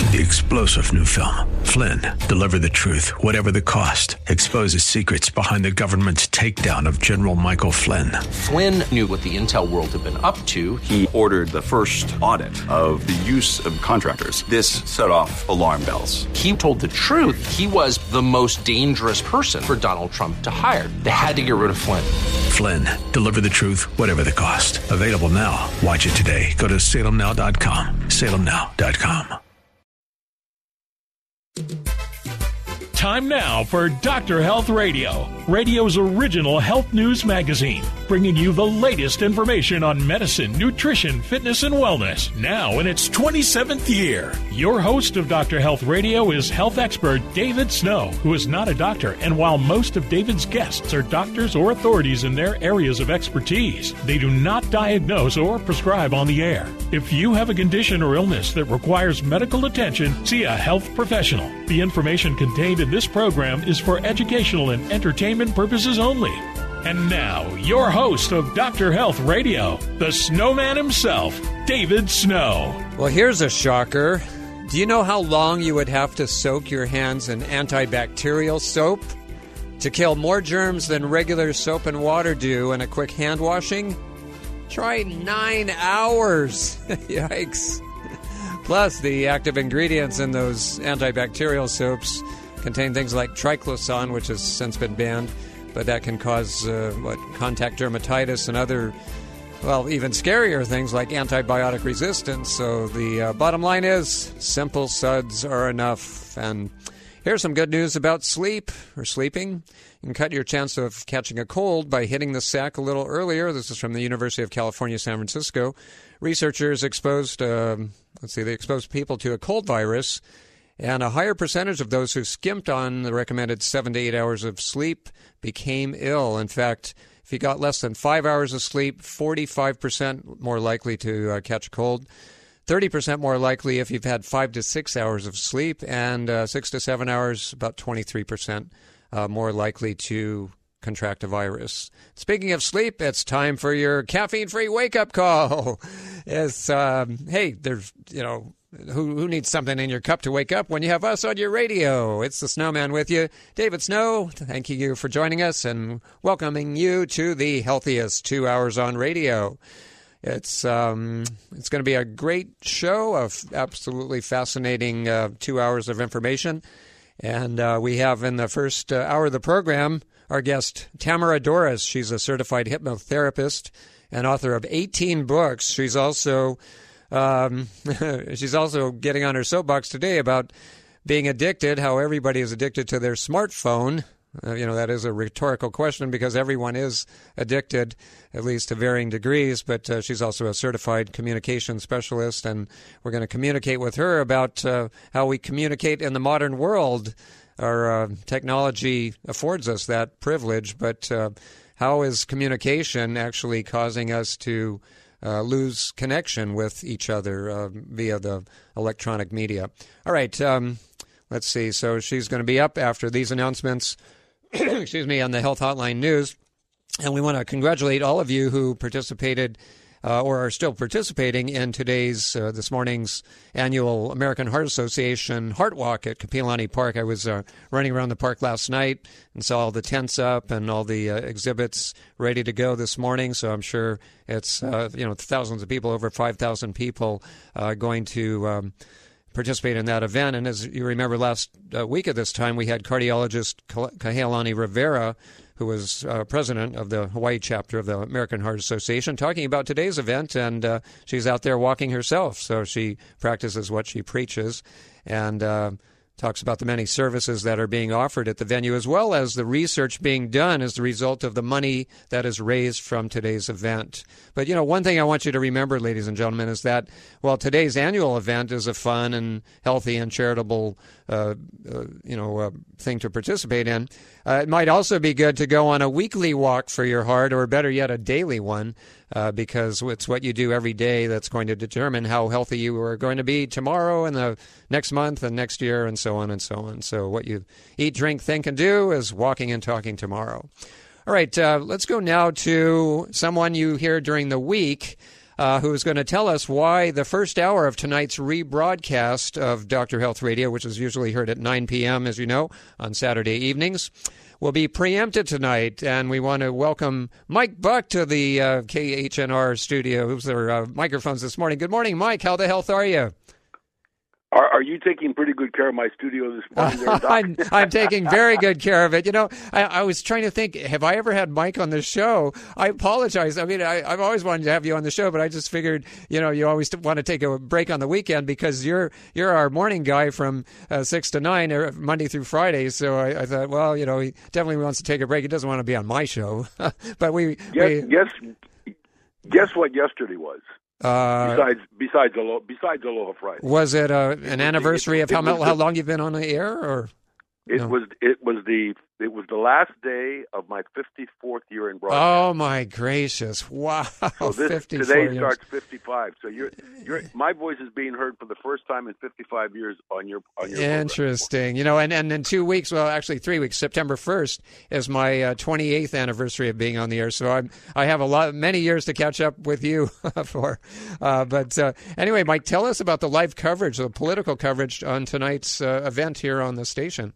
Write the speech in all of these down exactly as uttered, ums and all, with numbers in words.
The explosive new film, Flynn, deliver the truth, whatever the cost, exposes secrets behind the government's takedown of General Michael Flynn. Flynn knew what the intel world had been up to. He ordered the first audit of the use of contractors. This set off alarm bells. He told the truth. He was the most dangerous person for Donald Trump to hire. They had to get rid of Flynn. Flynn, deliver the truth, whatever the cost. Available now. Watch it today. Go to salem now dot com. salem now dot com. Time now for Doctor Health Radio, radio's original health news magazine, bringing you the latest information on medicine, nutrition, fitness, and wellness. Now in its twenty-seventh year, your host of Doctor Health Radio is health expert David Snow, who is not a doctor, and while most of David's guests are doctors or authorities in their areas of expertise, they do not diagnose or prescribe on the air. If you have a condition or illness that requires medical attention, see a health professional. The information contained in this program is for educational and entertainment purposes only. And now, your host of Doctor Health Radio, the snowman himself, David Snow. Well, here's a shocker. Do you know how long you would have to soak your hands in antibacterial soap to kill more germs than regular soap and water do in a quick hand washing? Try nine hours. Yikes. Plus, the active ingredients in those antibacterial soaps contain things like triclosan, which has since been banned, but that can cause uh, what contact dermatitis and other, well, even scarier things like antibiotic resistance. So the uh, bottom line is simple suds are enough. And here's some good news about sleep or sleeping. You can cut your chance of catching a cold by hitting the sack a little earlier. This is from the University of California, San Francisco. Researchers exposed, uh, let's see, they exposed people to a cold virus, and a higher percentage of those who skimped on the recommended seven to eight hours of sleep became ill. In fact, if you got less than five hours of sleep, forty-five percent more likely to uh, catch a cold, thirty percent more likely if you've had five to six hours of sleep, and uh, six to seven hours, about twenty-three percent uh, more likely to contract a virus. Speaking of sleep, it's time for your caffeine-free wake-up call. It's, um, hey, there's, you know, Who, who needs something in your cup to wake up when you have us on your radio? It's the Snowman with you, David Snow. Thank you for joining us and welcoming you to the healthiest two hours on radio. It's um, it's going to be a great show of absolutely fascinating uh, two hours of information. And uh, we have in the first uh, hour of the program our guest, Tamara Dorris. She's a certified hypnotherapist and author of eighteen books. She's also... Um, she's also getting on her soapbox today about being addicted, how everybody is addicted to their smartphone. Uh, you know, that is a rhetorical question because everyone is addicted, at least to varying degrees, but uh, she's also a certified communication specialist, and we're going to communicate with her about uh, how we communicate in the modern world. Our uh, technology affords us that privilege, but uh, how is communication actually causing us to Uh, lose connection with each other uh, via the electronic media? All right, um, let's see. So she's going to be up after these announcements, excuse me, on the Health Hotline News. And we want to congratulate all of you who participated uh, or are still participating in today's, uh, this morning's annual American Heart Association Heart Walk at Kapi'olani Park. I was uh, running around the park last night and saw all the tents up and all the uh, exhibits ready to go this morning. So I'm sure it's, uh, you know, thousands of people, over five thousand people uh, going to um, participate in that event. And as you remember, last uh, week at this time, we had cardiologist Kahelani Rivera, who was uh, president of the Hawaii chapter of the American Heart Association, talking about today's event, and uh, she's out there walking herself, so she practices what she preaches, and uh, talks about the many services that are being offered at the venue, as well as the research being done as the result of the money that is raised from today's event. But, you know, one thing I want you to remember, ladies and gentlemen, is that while today's annual event is a fun and healthy and charitable, uh, uh, you know, uh, thing to participate in, uh, it might also be good to go on a weekly walk for your heart, or better yet, a daily one, uh, because it's what you do every day that's going to determine how healthy you are going to be tomorrow and the next month and next year and so on and so on. So what you eat, drink, think, and do is walking and talking tomorrow. All right, uh, let's go now to someone you hear during the week. uh, who's going to tell us why the first hour of tonight's rebroadcast of Doctor Health Radio, which is usually heard at nine p.m., as you know, on Saturday evenings, will be preempted tonight. And we want to welcome Mike Buck to the uh, K H N R studio, who's their uh, microphones this morning. Good morning, Mike. How the health are you? Are, are you taking pretty good care of my studio this morning? There, Doc? I'm, I'm taking very good care of it. You know, I, I was trying to think, have I ever had Mike on the show? I apologize. I mean, I, I've always wanted to have you on the show, but I just figured, you know, you always want to take a break on the weekend because you're you're our morning guy from uh, six to nine, Monday through Friday. So I, I thought, well, you know, he definitely wants to take a break. He doesn't want to be on my show. But we... Guess, we, guess, guess what yesterday was? Uh, besides besides Aloha, besides Aloha Friday. Was it uh, an it anniversary was, of how, the, how long you've been on the air? Or It no? was it was the it was the last day of my fifty-fourth year in broadcast. Oh my gracious! Wow, so this, fifty-four today years. starts fifty-five. So you're you're my voice is being heard for the first time in fifty-five years on your on your Interesting. program. You know, and, and in two weeks, well, actually three weeks, September first is my uh, twenty-eighth anniversary of being on the air. So I'm I have a lot many years to catch up with you for. Uh, but uh, anyway, Mike, tell us about the live coverage, the political coverage on tonight's uh, event here on the station.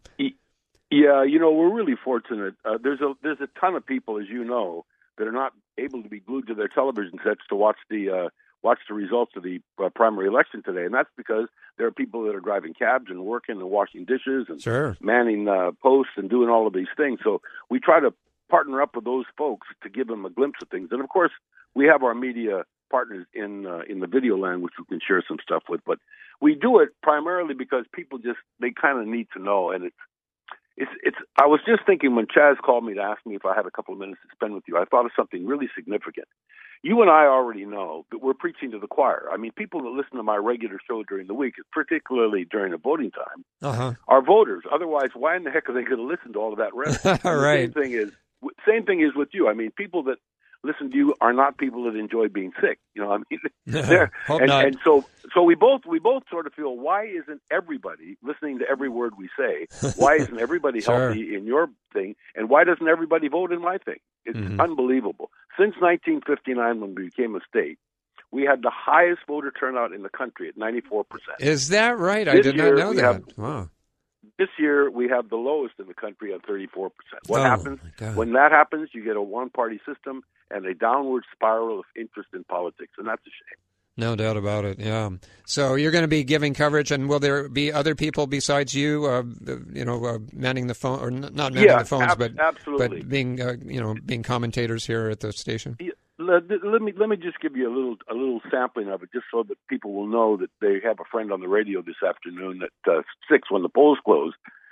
Yeah, you know, we're really fortunate. Uh, there's a there's a ton of people, as you know, that are not able to be glued to their television sets to watch the uh, watch the results of the uh, primary election today, and that's because there are people that are driving cabs and working and washing dishes and sure. manning uh, posts and doing all of these things. So we try to partner up with those folks to give them a glimpse of things. And of course, we have our media partners in uh, in the video land, which we can share some stuff with. But we do it primarily because people just they kind of need to know, and it's. It's, it's, I was just thinking when Chaz called me to ask me if I had a couple of minutes to spend with you, I thought of something really significant. You and I already know that we're preaching to the choir. I mean, people that listen to my regular show during the week, particularly during the voting time, uh-huh. are voters. Otherwise, why in the heck are they going to listen to all of that rest? Right. The same thing is, same thing is with you. I mean, people that listen to you are not people that enjoy being sick. You know, I mean, they're, Hope and, not. and so, so we both we both sort of feel, why isn't everybody listening to every word we say? Why isn't everybody Sure. healthy in your thing? And why doesn't everybody vote in my thing? It's Mhm. unbelievable. Since nineteen fifty-nine, when we became a state, we had the highest voter turnout in the country at ninety-four percent. Is that right? I This did not year know we that. have- Wow. This year, we have the lowest in the country at thirty-four percent. What Oh, happens? my God. When that happens, you get a one-party system and a downward spiral of interest in politics, and that's a shame. No doubt about it. Yeah. So you're going to be giving coverage, and will there be other people besides you? Uh, you know, uh, manning the phone, or n- not manning Yeah, the phones, ab- but absolutely. but being uh, you know being commentators here at the station. Yeah, Let, let me let me just give you a little a little sampling of it, just so that people will know that they have a friend on the radio this afternoon at uh, six when the polls close.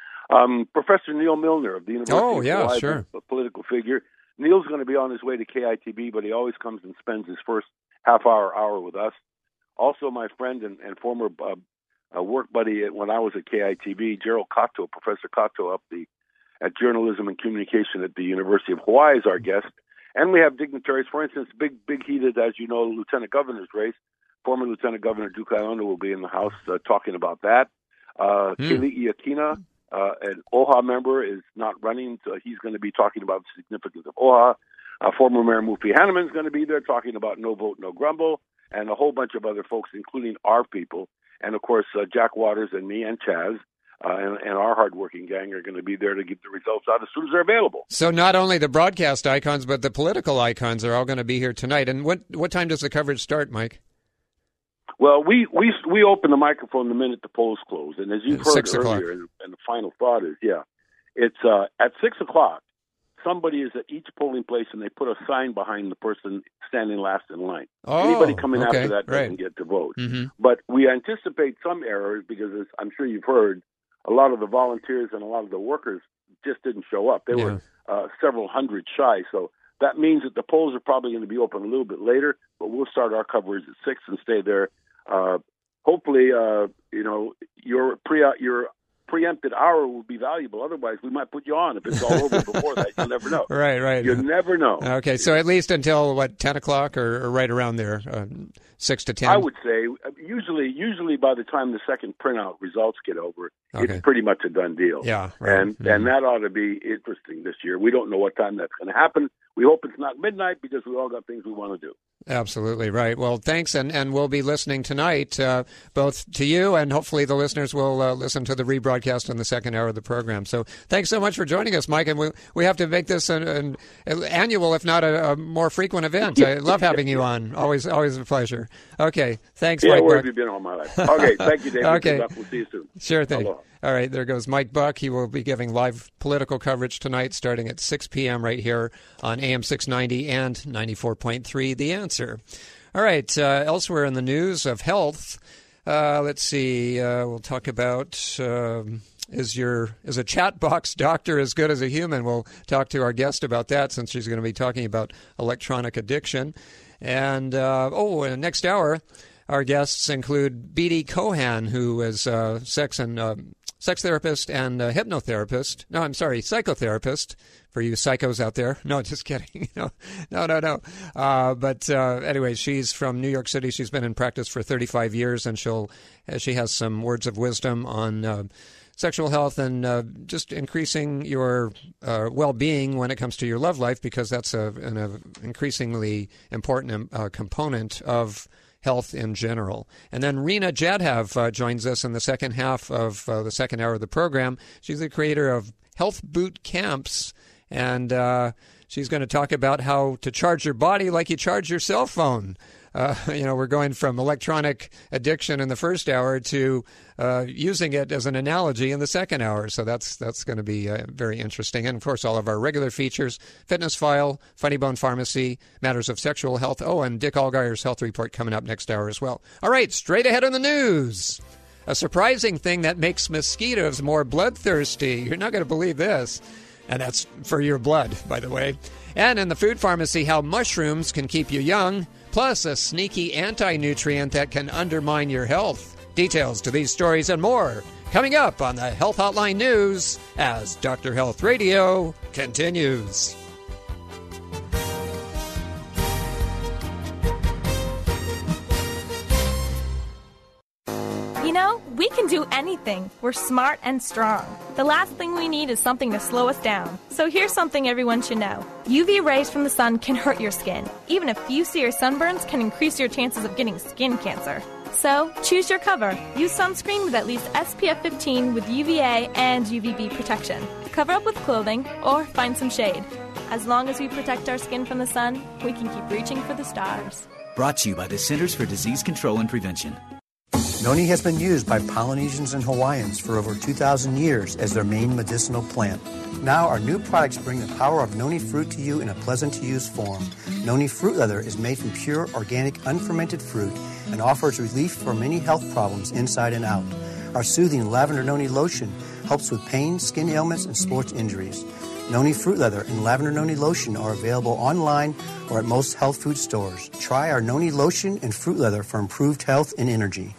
Um, Professor Neil Milner of the University Oh, of yeah, Hawaii, sure. a political figure. Neil's going to be on his way to K I T B, but he always comes and spends his first half hour hour with us. Also, my friend and, and former uh, uh, work buddy at, when I was at K I T B, Gerald Kato, Professor Kato, up the at Journalism and Communication at the University of Hawaii, is our guest. And we have dignitaries, for instance, big big heated, as you know, Lieutenant Governor's race. Former Lieutenant Governor Duke Aiona will be in the House uh, talking about that. Uh, Mm. Keli'i Akina, uh, an O H A member, is not running, so he's going to be talking about the significance of O H A. Uh, former Mayor Mufi Hanneman is going to be there talking about no vote, no grumble, and a whole bunch of other folks, including our people. And, of course, uh, Jack Waters and me and Chaz uh, and, and our hardworking gang are going to be there to get the results out as soon as they're available. So not only the broadcast icons, but the political icons are all going to be here tonight. And what what time does the coverage start, Mike? Well, we we we open the microphone the minute the polls close, and as you've At heard six o'clock. earlier, and, and the final thought is, yeah, it's uh, at six o'clock. Somebody is at each polling place, and they put a sign behind the person standing last in line. Oh, Anybody coming okay, after that doesn't right. get to vote. Mm-hmm. But we anticipate some errors because, as I'm sure you've heard, a lot of the volunteers and a lot of the workers just didn't show up. They Yeah. were uh, several hundred shy, so that means that the polls are probably going to be open a little bit later. But we'll start our coverage at six and stay there. Uh, hopefully, uh, you know, your pre your preempted hour will be valuable. Otherwise, we might put you on if it's all over before that. You'll never know. Right, right. You never know. Okay, so at least until what ten o'clock or, or right around there, uh, six to ten. I would say usually, usually by the time the second printout results get over, Okay. it's pretty much a done deal. Yeah, right. and Mhm. and that ought to be interesting this year. We don't know what time that's going to happen. We hope it's not midnight because we all got things we want to do. Absolutely right. Well, thanks, and, and we'll be listening tonight, uh, both to you and hopefully the listeners will uh, listen to the rebroadcast in the second hour of the program. So thanks so much for joining us, Mike, and we we have to make this an, an, an annual, if not a, a more frequent event. I love having you on. Always always a pleasure. Okay, thanks, yeah, Mike. Where Buck. have you been all my life? Okay, thank you, David. Okay. Good luck. We'll see you soon. Sure thing. Aloha. All right, there goes Mike Buck. He will be giving live political coverage tonight starting at six p.m. right here on A M six ninety and ninety-four point three The Answer. All right, uh, elsewhere in the news of health, uh, let's see, uh, we'll talk about um, is your is a chat box doctor as good as a human? We'll talk to our guest about that since she's going to be talking about electronic addiction. And, uh, oh, in the next hour, our guests include B D Cohan, who is a sex and uh, sex therapist and a hypnotherapist. No, I'm sorry, psychotherapist. For you psychos out there. No, just kidding. no, no, no. no. Uh, but uh, anyway, she's from New York City. She's been in practice for thirty-five years, and she'll she has some words of wisdom on uh, sexual health and uh, just increasing your uh, well-being when it comes to your love life, because that's a, an a increasingly important uh, component of health in general. And then Rena Jadhav uh, joins us in the second half of uh, the second hour of the program. She's the creator of Health Boot Camps. And uh, she's going to talk about how to charge your body like you charge your cell phone. Uh, you know, we're going from electronic addiction in the first hour to uh, using it as an analogy in the second hour. So that's that's going to be uh, very interesting. And, of course, all of our regular features, Fitness File, Funny Bone Pharmacy, Matters of Sexual Health. Oh, and Dick Allgire's Health Report coming up next hour as well. All right, straight ahead in the news. A surprising thing that makes mosquitoes more bloodthirsty. You're not going to believe this. And that's for your blood, by the way. And in the food pharmacy, how mushrooms can keep you young, plus a sneaky anti-nutrient that can undermine your health. Details to these stories and more coming up on the Health Hotline News as Doctor Health Radio continues. You know, we can do anything. We're smart and strong. The last thing we need is something to slow us down. So here's something everyone should know. U V rays from the sun can hurt your skin. Even a few severe sunburns can increase your chances of getting skin cancer. So choose your cover. Use sunscreen with at least S P F fifteen with U V A and U V B protection. Cover up with clothing or find some shade. As long as we protect our skin from the sun, we can keep reaching for the stars. Brought to you by the Centers for Disease Control and Prevention. Noni has been used by Polynesians and Hawaiians for over two thousand years as their main medicinal plant. Now our new products bring the power of noni fruit to you in a pleasant-to-use form. Noni Fruit Leather is made from pure, organic, unfermented fruit and offers relief for many health problems inside and out. Our soothing Lavender Noni Lotion helps with pain, skin ailments, and sports injuries. Noni Fruit Leather and Lavender Noni Lotion are available online or at most health food stores. Try our Noni Lotion and Fruit Leather for improved health and energy.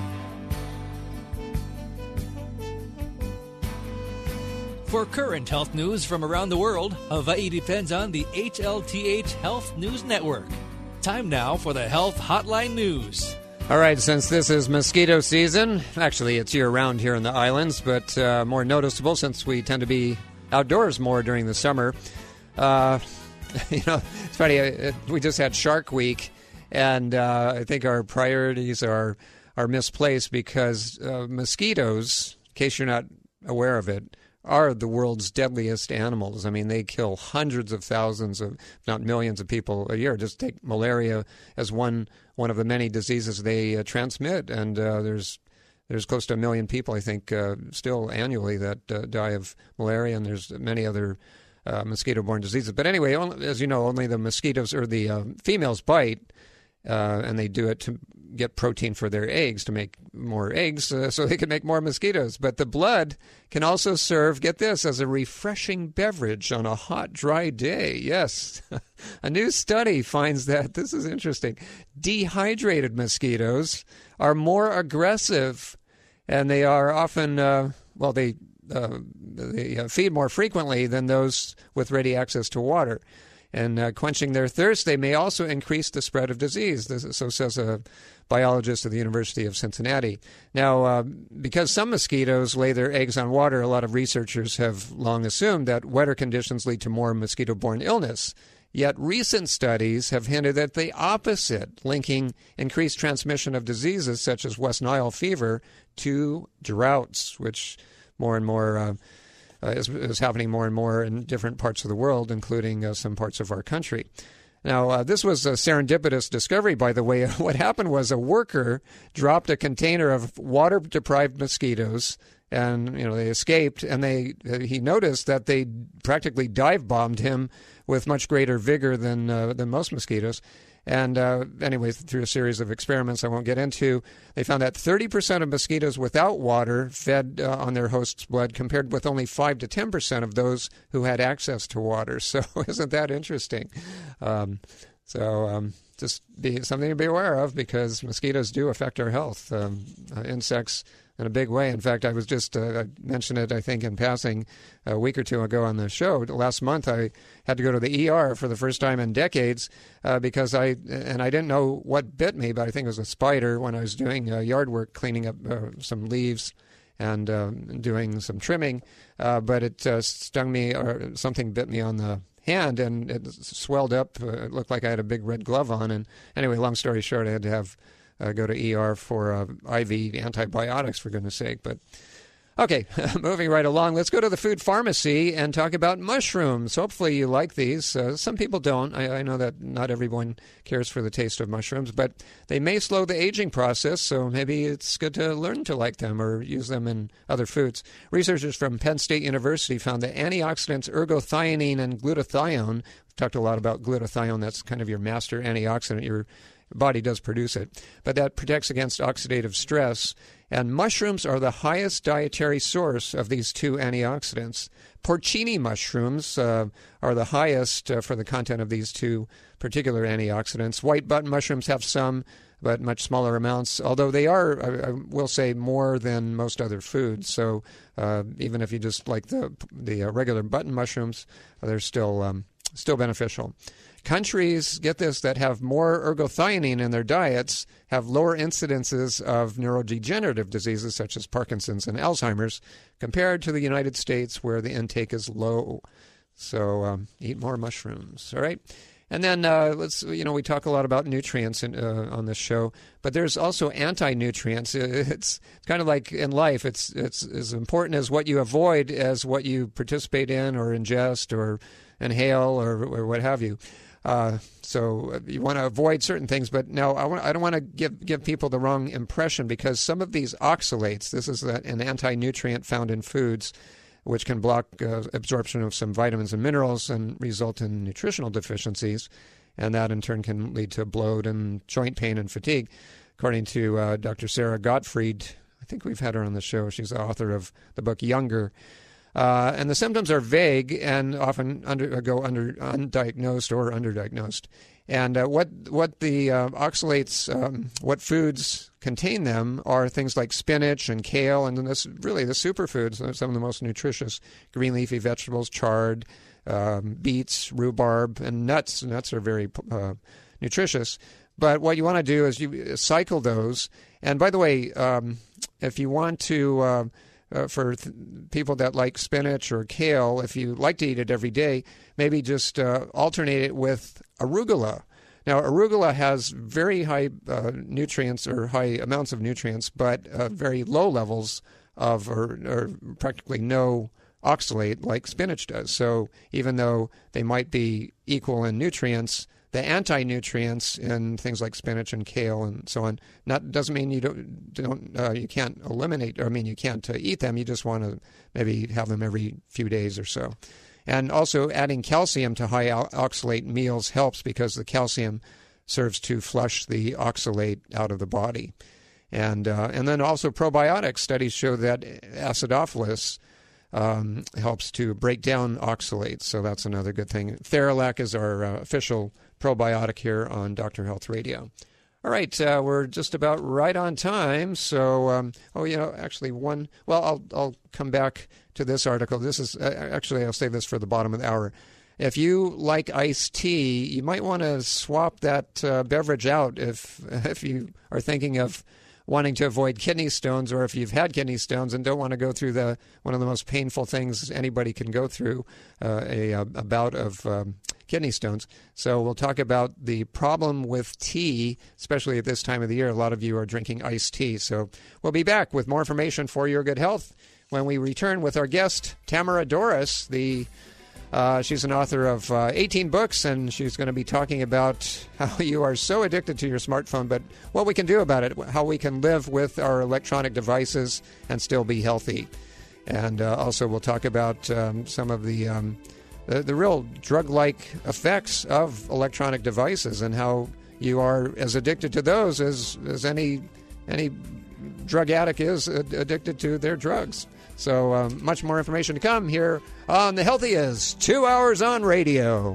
For current health news from around the world, Hawaii depends on the H L T H Health News Network. Time now for the Health Hotline News. All right, since this is mosquito season, actually it's year-round here in the islands, but uh, more noticeable since we tend to be outdoors more during the summer. Uh, you know, it's funny, uh, we just had Shark Week, and uh, I think our priorities are, are misplaced because uh, mosquitoes, in case you're not aware of it, are the world's deadliest animals. I mean, they kill hundreds of thousands of, if not millions of people a year. Just take malaria as one one of the many diseases they uh, transmit, and uh, there's there's close to a million people, I think, uh, still annually that uh, die of malaria, and there's many other uh, mosquito-borne diseases. But anyway, only, as you know, only the mosquitoes or the uh, females bite, uh, and they do it to get protein for their eggs, to make more eggs uh, so they can make more mosquitoes. But the blood can also serve, get this, as a refreshing beverage on a hot, dry day. Yes. A new study finds that, this is interesting, dehydrated mosquitoes are more aggressive, and they are often, uh, well, they, uh, they uh, feed more frequently than those with ready access to water. And uh, quenching their thirst, they may also increase the spread of disease. This, so says a biologist at the University of Cincinnati. Now, uh, because some mosquitoes lay their eggs on water, a lot of researchers have long assumed that wetter conditions lead to more mosquito-borne illness. Yet recent studies have hinted at the opposite, linking increased transmission of diseases such as West Nile fever to droughts, which more and more uh, uh, is, is happening more and more in different parts of the world, including uh, some parts of our country. Now, uh, this was a serendipitous discovery, by the way. What happened was a worker dropped a container of water-deprived mosquitoes, and you know they escaped. And they uh, he noticed that they practically dive bombed him with much greater vigor than uh, than most mosquitoes. And uh, anyway, through a series of experiments I won't get into, they found that thirty percent of mosquitoes without water fed uh, on their host's blood, compared with only five to ten percent of those who had access to water. So isn't that interesting? Um, so um, just be something to be aware of, because mosquitoes do affect our health. Um, uh, insects in a big way. In fact, I was just, uh, I mentioned it, I think, in passing a week or two ago on the show. Last month, I had to go to the E R for the first time in decades uh, because I, and I didn't know what bit me, but I think it was a spider when I was doing uh, yard work, cleaning up uh, some leaves and uh, doing some trimming. Uh, but it uh, stung me, or something bit me on the hand, and it swelled up. Uh, it looked like I had a big red glove on. And anyway, long story short, I had to have Uh, go to E R for uh, I V antibiotics, for goodness sake. But okay, moving right along, let's go to the food pharmacy and talk about mushrooms. Hopefully you like these. Uh, some people don't. I, I know that not everyone cares for the taste of mushrooms, but they may slow the aging process, so maybe it's good to learn to like them or use them in other foods. Researchers from Penn State University found that antioxidants ergothioneine and glutathione, we've talked a lot about glutathione, that's kind of your master antioxidant, your body does produce it, but that protects against oxidative stress. And mushrooms are the highest dietary source of these two antioxidants. Porcini mushrooms uh, are the highest uh, for the content of these two particular antioxidants. White button mushrooms have some, but much smaller amounts, although they are, I, I will say, more than most other foods. So uh, even if you just like the, the uh, regular button mushrooms, they're still, um, still beneficial. Countries, get this, that have more ergothioneine in their diets have lower incidences of neurodegenerative diseases such as Parkinson's and Alzheimer's compared to the United States, where the intake is low. So um, eat more mushrooms, all right? And then uh, let's, you know, we talk a lot about nutrients in, uh, on this show, but there's also anti-nutrients. It's kind of like in life. It's, it's as important as what you avoid as what you participate in or ingest or inhale or, or what have you. Uh, so you want to avoid certain things, but now I, want, I don't want to give give people the wrong impression, because some of these oxalates, this is an anti-nutrient found in foods, which can block uh, absorption of some vitamins and minerals and result in nutritional deficiencies, and that in turn can lead to bloat and joint pain and fatigue. According to uh, Doctor Sarah Gottfried, I think we've had her on the show. She's the author of the book Younger. Uh, and the symptoms are vague and often under, go under undiagnosed or underdiagnosed. And uh, what what the uh, oxalates, um, what foods contain them are things like spinach and kale, and this really the superfoods, some of the most nutritious green leafy vegetables, chard, um, beets, rhubarb, and nuts. Nuts are very uh, nutritious. But what you want to do is you cycle those. And by the way, um, if you want to... Uh, Uh, for th- people that like spinach or kale, if you like to eat it every day, maybe just uh, alternate it with arugula. Now, arugula has very high uh, nutrients or high amounts of nutrients, but uh, very low levels of, or, or practically no oxalate like spinach does. So even though they might be equal in nutrients, the anti-nutrients in things like spinach and kale and so on, not doesn't mean you don't don't uh, you can't eliminate. Or I mean you can't uh, eat them. You just want to maybe have them every few days or so. And also adding calcium to high oxalate meals helps, because the calcium serves to flush the oxalate out of the body. And uh, and then also probiotics. Studies show that acidophilus um, helps to break down oxalates, so that's another good thing. Theralac is our uh, official probiotic here on Doctor Health Radio. All right, uh, we're just about right on time. So, um, oh, you know, actually one, well, I'll I'll come back to this article. This is, uh, actually, I'll save this for the bottom of the hour. If you like iced tea, you might want to swap that uh, beverage out if if you are thinking of wanting to avoid kidney stones, or if you've had kidney stones and don't want to go through the one of the most painful things anybody can go through, uh, a, a bout of um, kidney stones. So we'll talk about the problem with tea, especially at this time of the year. A lot of you are drinking iced tea. So we'll be back with more information for your good health when we return with our guest, Tamara Dorris. The Uh, she's an author of uh, eighteen books, and she's going to be talking about how you are so addicted to your smartphone, but what we can do about it, how we can live with our electronic devices and still be healthy. And uh, also we'll talk about um, some of the, um, the the real drug-like effects of electronic devices and how you are as addicted to those as, as any any drug addict is addicted to their drugs. So um, much more information to come here on The Healthiest Two Hours on Radio.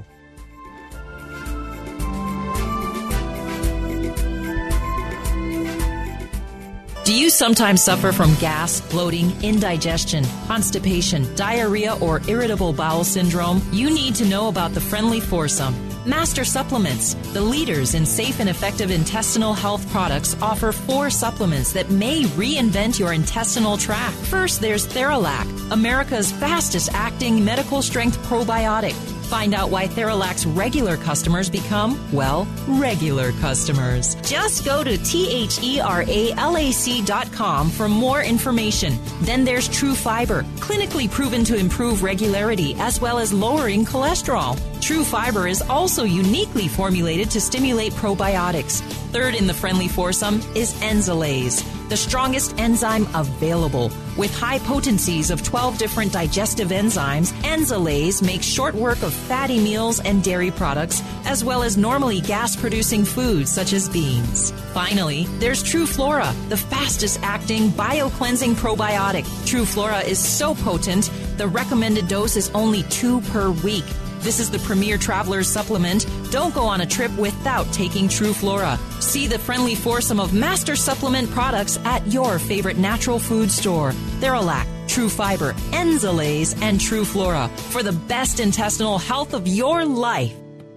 Do you sometimes suffer from gas, bloating, indigestion, constipation, diarrhea, or irritable bowel syndrome? You need to know about the Friendly Foursome. Master Supplements, the leaders in safe and effective intestinal health products, offer four supplements that may reinvent your intestinal tract. First, there's Theralac, America's fastest-acting medical-strength probiotic. Find out why Theralac's regular customers become, well, regular customers. Just go to T H E R A L A C dot com for more information. Then there's True Fiber, clinically proven to improve regularity as well as lowering cholesterol. True Fiber is also uniquely formulated to stimulate probiotics. Third in the Friendly Foursome is Enzalase, the strongest enzyme available. With high potencies of twelve different digestive enzymes, Enzalase makes short work of fatty meals and dairy products, as well as normally gas-producing foods such as beans. Finally, there's True Flora, the fastest-acting bio-cleansing probiotic. True Flora is so potent, the recommended dose is only two per week. This is the premier traveler's supplement. Don't go on a trip without taking True Flora. See the Friendly Foursome of Master Supplement products at your favorite natural food store. Theralac, True Fiber, Enzalase, and True Flora for the best intestinal health of your life.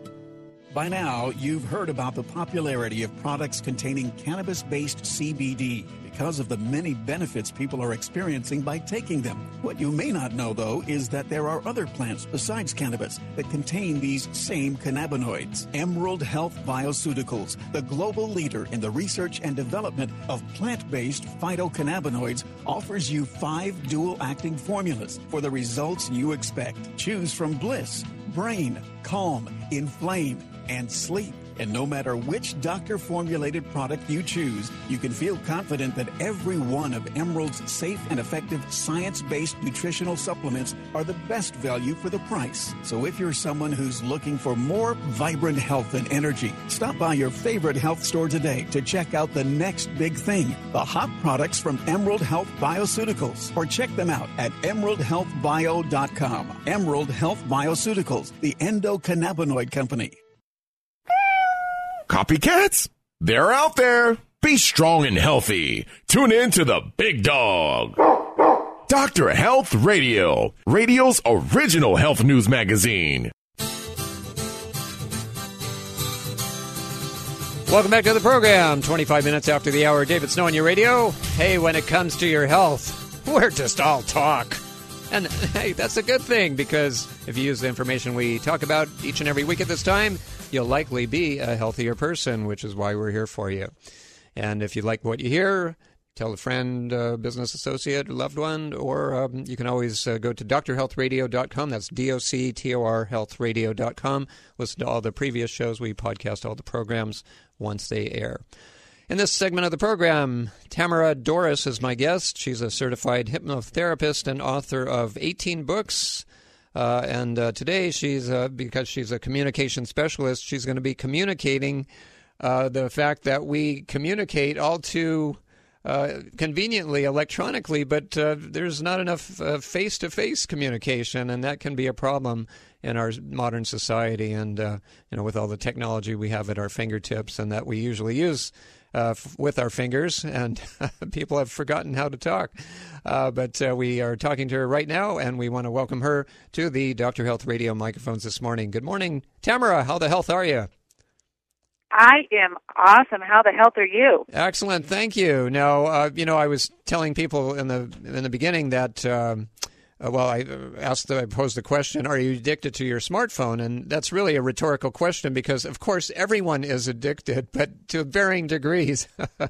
By now, you've heard about the popularity of products containing cannabis-based C B D because of the many benefits people are experiencing by taking them. What you may not know, though, is that there are other plants besides cannabis that contain these same cannabinoids. Emerald Health Bioceuticals, the global leader in the research and development of plant-based phytocannabinoids, offers you five dual-acting formulas for the results you expect. Choose from Bliss, Brain, Calm, Inflame, and Sleep. And no matter which doctor-formulated product you choose, you can feel confident that every one of Emerald's safe and effective science-based nutritional supplements are the best value for the price. So if you're someone who's looking for more vibrant health and energy, stop by your favorite health store today to check out the next big thing, the hot products from Emerald Health Bioceuticals. Or check them out at emerald health bio dot com. Emerald Health Bioceuticals, the endocannabinoid company. Copycats? They're out there. Be strong and healthy. Tune in to the Big Dog. Doctor Health Radio, radio's original health news magazine. Welcome back to the program. twenty-five minutes after the hour, David Snow on your radio. Hey, when it comes to your health, we're just all talk. And hey, that's a good thing, because if you use the information we talk about each and every week at this time, you'll likely be a healthier person, which is why we're here for you. And if you like what you hear, tell a friend, uh, business associate, loved one, or um, you can always uh, go to D R health radio dot com. That's D O C T O R health radio dot com. Listen to all the previous shows. We podcast all the programs once they air. In this segment of the program, Tamara Dorris is my guest. She's a certified hypnotherapist and author of eighteen books. Uh, and uh, today, she's uh, because she's a communication specialist, she's going to be communicating uh, the fact that we communicate all too uh, conveniently electronically, but uh, there's not enough uh, face-to-face communication, and that can be a problem in our modern society. And uh, you know, with all the technology we have at our fingertips, and that we usually use Uh, f- with our fingers, and people have forgotten how to talk. Uh, but uh, we are talking to her right now, and we want to welcome her to the Doctor Health Radio microphones this morning. Good morning, Tamara. How the health are you? I am awesome. How the health are you? Excellent, thank you. Now, uh, you know, I was telling people in the in the beginning that. Um, Uh, well, I asked, the, I posed the question, are you addicted to your smartphone? And that's really a rhetorical question because, of course, everyone is addicted, but to varying degrees.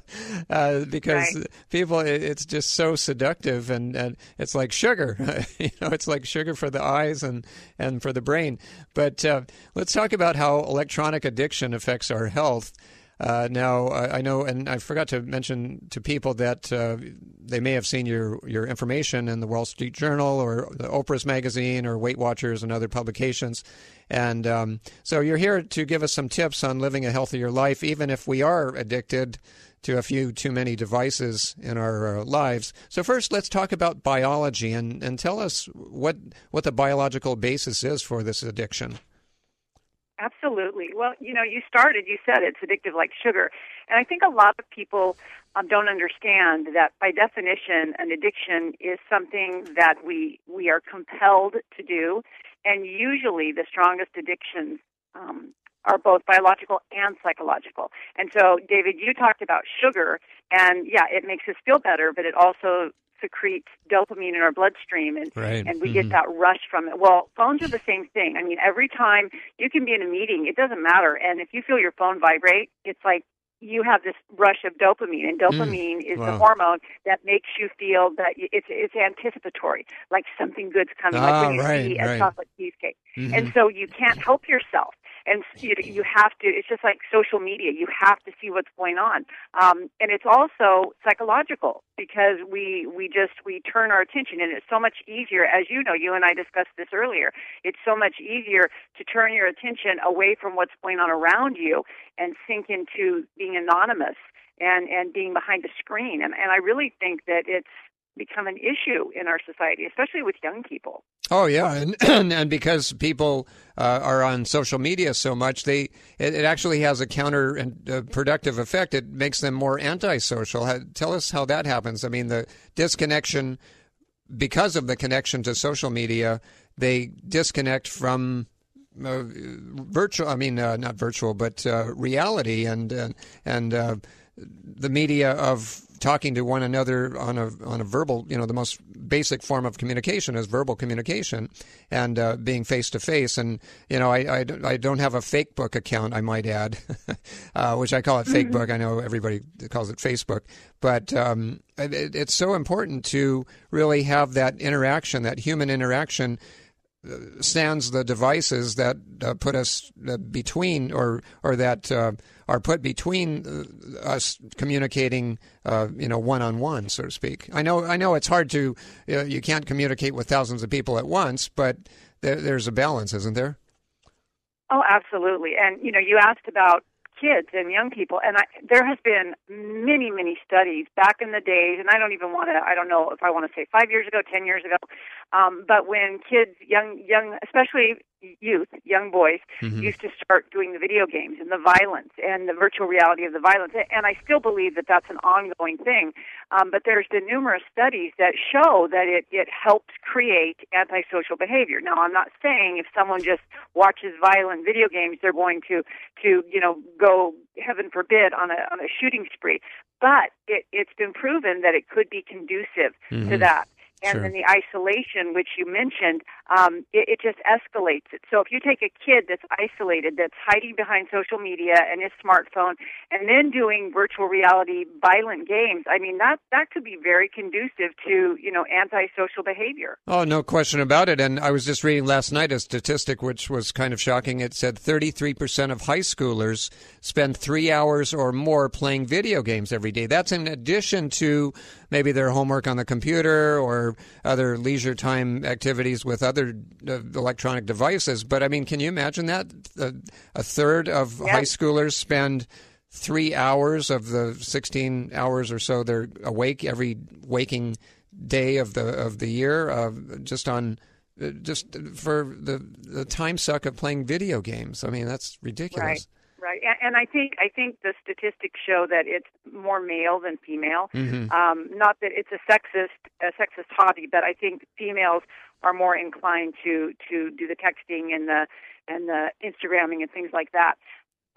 uh, because right. people, it, it's just so seductive, and, and it's like sugar. you know, it's like sugar for the eyes and, and for the brain. But uh, let's talk about how electronic addiction affects our health. Uh, now, I know, and I forgot to mention to people that uh, they may have seen your, your information in the Wall Street Journal or the Oprah's magazine or Weight Watchers and other publications. And um, so you're here to give us some tips on living a healthier life, even if we are addicted to a few too many devices in our uh, lives. So first, let's talk about biology and, and tell us what what the biological basis is for this addiction. Absolutely. Well, you know, you started, you said it's addictive like sugar. And I think a lot of people um, don't understand that by definition, an addiction is something that we we are compelled to do. And usually the strongest addictions um, are both biological and psychological. And so, David, you talked about sugar, and yeah, it makes us feel better, but it also secretes dopamine in our bloodstream, and, right. and we mm-hmm. get that rush from it. Well, phones are the same thing. I mean, every time you can be in a meeting, it doesn't matter. And if you feel your phone vibrate, it's like you have this rush of dopamine. And dopamine mm. is wow. the hormone that makes you feel that it's it's anticipatory, like something good's coming, ah, like when you right, see a right. chocolate cheesecake. Mm-hmm. And so you can't help yourself. And you, you have to, it's just like social media. You have to see what's going on. Um, and it's also psychological because we, we just, we turn our attention, and it's so much easier, as you know, you and I discussed this earlier, it's so much easier to turn your attention away from what's going on around you and sink into being anonymous and, and being behind a screen. And, and I really think that it's become an issue in our society, especially with young people. Oh yeah, and and because people uh, are on social media so much, they it, it actually has a counterproductive effect. It makes them more antisocial. Tell us how that happens. I mean, the disconnection because of the connection to social media, they disconnect from uh, virtual. I mean, uh, not virtual, but uh, reality and and and uh, the media of talking to one another on a on a verbal, you know, the most basic form of communication is verbal communication, and uh, being face to face. And you know, I, I, I don't have a Facebook account, I might add, uh, which I call it mm-hmm. Fakebook. I know everybody calls it Facebook, but um, it, it's so important to really have that interaction, that human interaction. Uh, stands the devices that uh, put us uh, between, or or that uh, are put between uh, us communicating, uh, you know, one on one, so to speak. I know, I know, it's hard to, uh, you can't communicate with thousands of people at once, but there, there's a balance, isn't there? Oh, absolutely. And you know, you asked about kids and young people, and I, there has been many, many studies back in the days, and I don't even want to, I don't know if I want to say five years ago, ten years ago, um, but when kids, young, young, especially youth, young boys, mm-hmm. used to start doing the video games and the violence and the virtual reality of the violence, and I still believe that that's an ongoing thing, um, but there's been numerous studies that show that it, it helps create antisocial behavior. Now, I'm not saying if someone just watches violent video games, they're going to, to you know, go, heaven forbid, on a, on a shooting spree, but it, it's been proven that it could be conducive mm-hmm. to that. And sure. then the isolation, which you mentioned, um, it, it just escalates it. So if you take a kid that's isolated, that's hiding behind social media and his smartphone, and then doing virtual reality violent games, I mean, that, that could be very conducive to, you know, antisocial behavior. Oh, no question about it. And I was just reading last night a statistic which was kind of shocking. It said thirty-three percent of high schoolers spend three hours or more playing video games every day. That's in addition to maybe their homework on the computer or other leisure time activities with other uh, electronic devices. But, I mean, can you imagine that? A, a third of yes. high schoolers spend three hours of the sixteen hours or so they're awake every waking day of the of the year, uh, just on uh, just for the, the time suck of playing video games. I mean, that's ridiculous. Right. Right, and I think I think the statistics show that it's more male than female. Mm-hmm. Um, not that it's a sexist a sexist hobby, but I think females are more inclined to, to do the texting and the and the Instagramming and things like that. But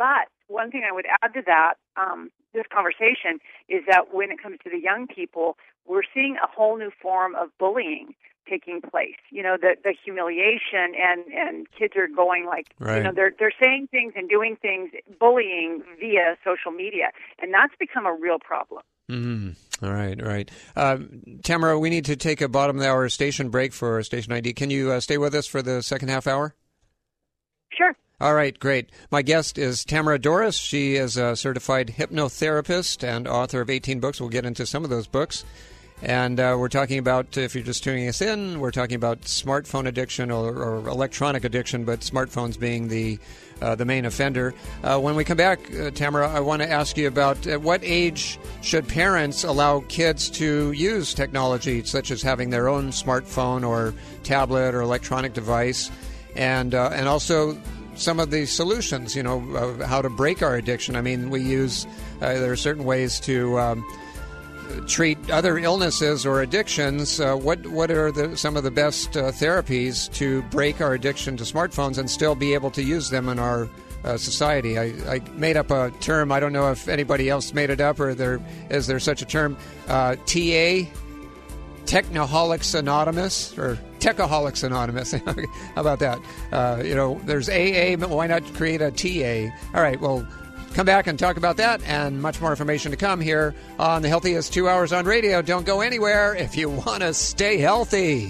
one thing I would add to that, um, this conversation, is that when it comes to the young people, we're seeing a whole new form of bullying taking place. You know, the the humiliation, and, and kids are going like, right. you know, they're they're saying things and doing things, bullying via social media, and that's become a real problem. Mm-hmm. All right, all right. Uh, Tamara, we need to take a bottom of the hour station break for station I D. Can you uh, stay with us for the second half hour? Sure. All right, great. My guest is Tamara Dorris. She is a certified hypnotherapist and author of eighteen books. We'll get into some of those books. And uh, we're talking about, if you're just tuning us in, we're talking about smartphone addiction or, or electronic addiction, but smartphones being the uh, the main offender. Uh, when we come back, uh, Tamara, I want to ask you about at what age should parents allow kids to use technology, such as having their own smartphone or tablet or electronic device, and uh, and also some of the solutions, you know, of how to break our addiction. I mean, we use, uh, there are certain ways to um, treat other illnesses or addictions. Uh, what what are the, some of the best uh, therapies to break our addiction to smartphones and still be able to use them in our uh, society? I, I made up a term. I don't know if anybody else made it up, or there is there such a term, uh, T A, Technoholics Anonymous, or Techaholics Anonymous. How about that? Uh, you know, there's A A, but why not create a T A? All right, well, come back and talk about that and much more information to come here on The Healthiest Two Hours on Radio. Don't go anywhere if you want to stay healthy.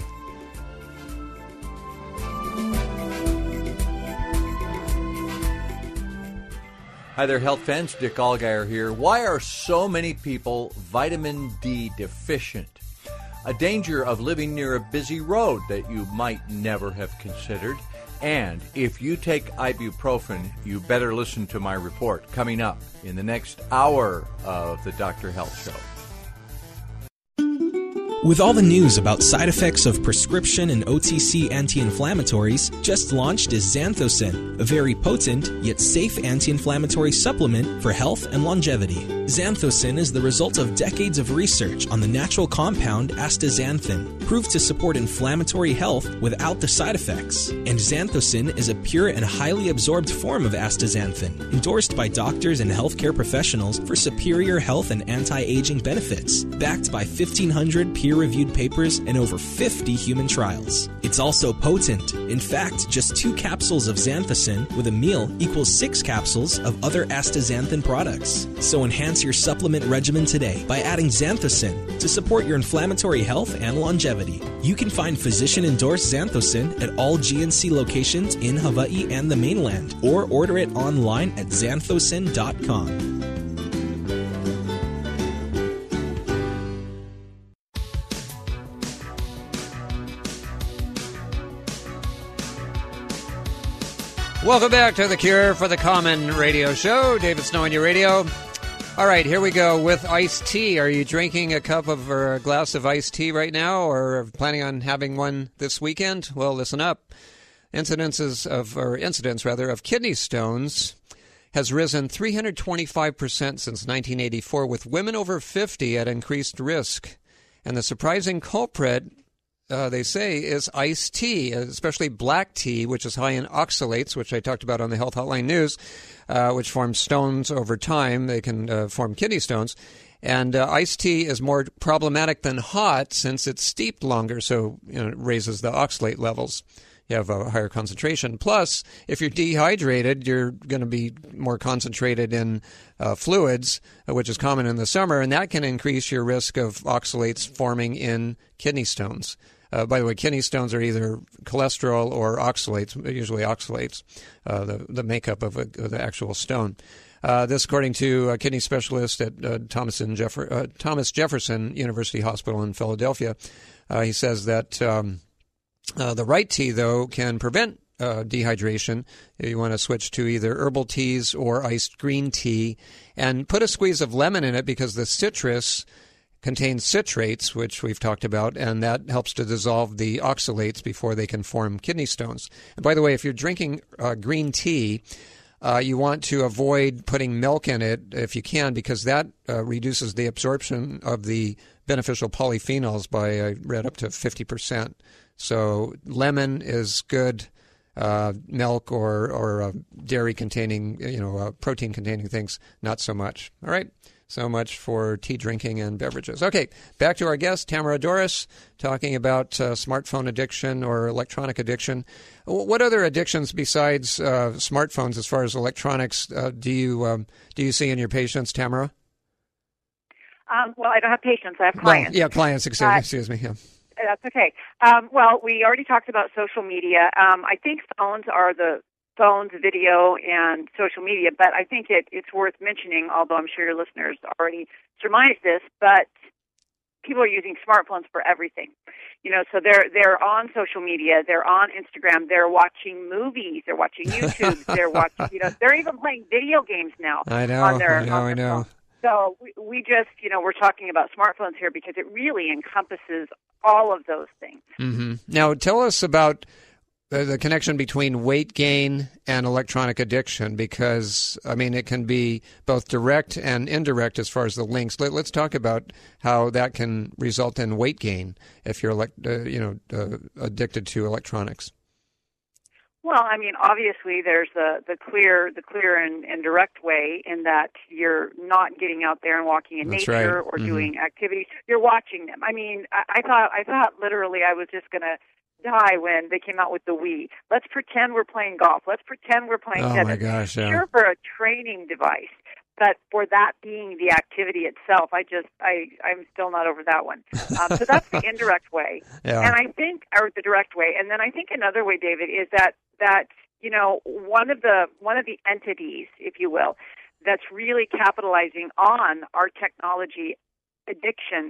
Hi there, health fans. Dick Allgaier here. Why are so many people vitamin D deficient? A danger of living near a busy road that you might never have considered. And if you take ibuprofen, you better listen to my report coming up in the next hour of the Doctor Health Show. With all the news about side effects of prescription and O T C anti-inflammatories, just launched is Xanthocin, a very potent yet safe anti-inflammatory supplement for health and longevity. Xanthocin is the result of decades of research on the natural compound astaxanthin, proved to support inflammatory health without the side effects. And Xanthocin is a pure and highly absorbed form of astaxanthin, endorsed by doctors and healthcare professionals for superior health and anti-aging benefits, backed by fifteen hundred peer-reviewed papers and over fifty human trials. It's also potent. In fact, just two capsules of Xanthocin with a meal equals six capsules of other astaxanthin products. So enhance your supplement regimen today by adding Xanthocin to support your inflammatory health and longevity. You can find physician-endorsed Xanthocin at all G N C locations in Hawaii and the mainland, or order it online at xanthocin dot com. Welcome back to The Cure for the Common radio show. David Snow on your radio. All right, here we go with iced tea. Are you drinking a cup of or a glass of iced tea right now, or planning on having one this weekend? Well, listen up. Incidences of, or incidents rather, of kidney stones has risen three hundred twenty-five percent since nineteen eighty-four, with women over fifty at increased risk. And the surprising culprit, Uh, they say, is iced tea, especially black tea, which is high in oxalates, which I talked about on the Health Hotline News, uh, which form stones over time. They can uh, form kidney stones. And uh, iced tea is more problematic than hot since it's steeped longer, so you know, it raises the oxalate levels. You have a higher concentration. Plus, if you're dehydrated, you're going to be more concentrated in uh, fluids, which is common in the summer, and that can increase your risk of oxalates forming in kidney stones. Uh, by the way, kidney stones are either cholesterol or oxalates, usually oxalates, uh, the, the makeup of, a, of the actual stone. Uh, this, according to a kidney specialist at uh, Thomas, and Jeffer- uh, Thomas Jefferson University Hospital in Philadelphia. Uh, he says that um, uh, the right tea, though, can prevent uh, dehydration. You want to switch to either herbal teas or iced green tea, and put a squeeze of lemon in it because the citrus contains citrates, which we've talked about, and that helps to dissolve the oxalates before they can form kidney stones. And by the way, if you're drinking uh, green tea, uh, you want to avoid putting milk in it if you can, because that uh, reduces the absorption of the beneficial polyphenols by, I read, up to fifty percent. So lemon is good uh, milk or or uh, dairy containing, you know, uh, protein containing things, not so much. All right. So much for tea drinking and beverages. Okay, back to our guest, Tamara Dorris, talking about uh, smartphone addiction or electronic addiction. What other addictions besides uh, smartphones, as far as electronics, uh, do you um, do you see in your patients, Tamara? Um, well, I don't have patients. I have clients. Well, yeah, clients. Excuse, uh, excuse me. Yeah. That's okay. Um, well, we already talked about social media. Um, I think phones are the phones, video, and social media, but I think it, it's worth mentioning, although I'm sure your listeners already surmised this, but people are using smartphones for everything. You know, so they're they're on social media, they're on Instagram, they're watching movies, they're watching YouTube, they're watching, you know, they're even playing video games now. I know, on their, I know, on I know. Phone. So we, we just, you know, we're talking about smartphones here because it really encompasses all of those things. Mm-hmm. Now, tell us about The, the connection between weight gain and electronic addiction, because, I mean, it can be both direct and indirect as far as the links. Let, let's talk about how that can result in weight gain if you're, elect, uh, you know, uh, addicted to electronics. Well, I mean, obviously, there's the, the clear, the clear and, and direct way in that you're not getting out there and walking in That's nature right. or Mm-hmm. doing activities. You're watching them. I mean, I, I thought, I thought literally, I was just gonna die when they came out with the Wii. Let's pretend we're playing golf. Let's pretend we're playing Oh, tennis. my gosh, yeah. Sure, for a training device, but for that being the activity itself, I just, I, I'm still not over that one. Um, so that's the indirect way. Yeah. And I think, or the direct way. And then I think another way, David, is that, that, you know, one of the, one of the entities, if you will, that's really capitalizing on our technology addiction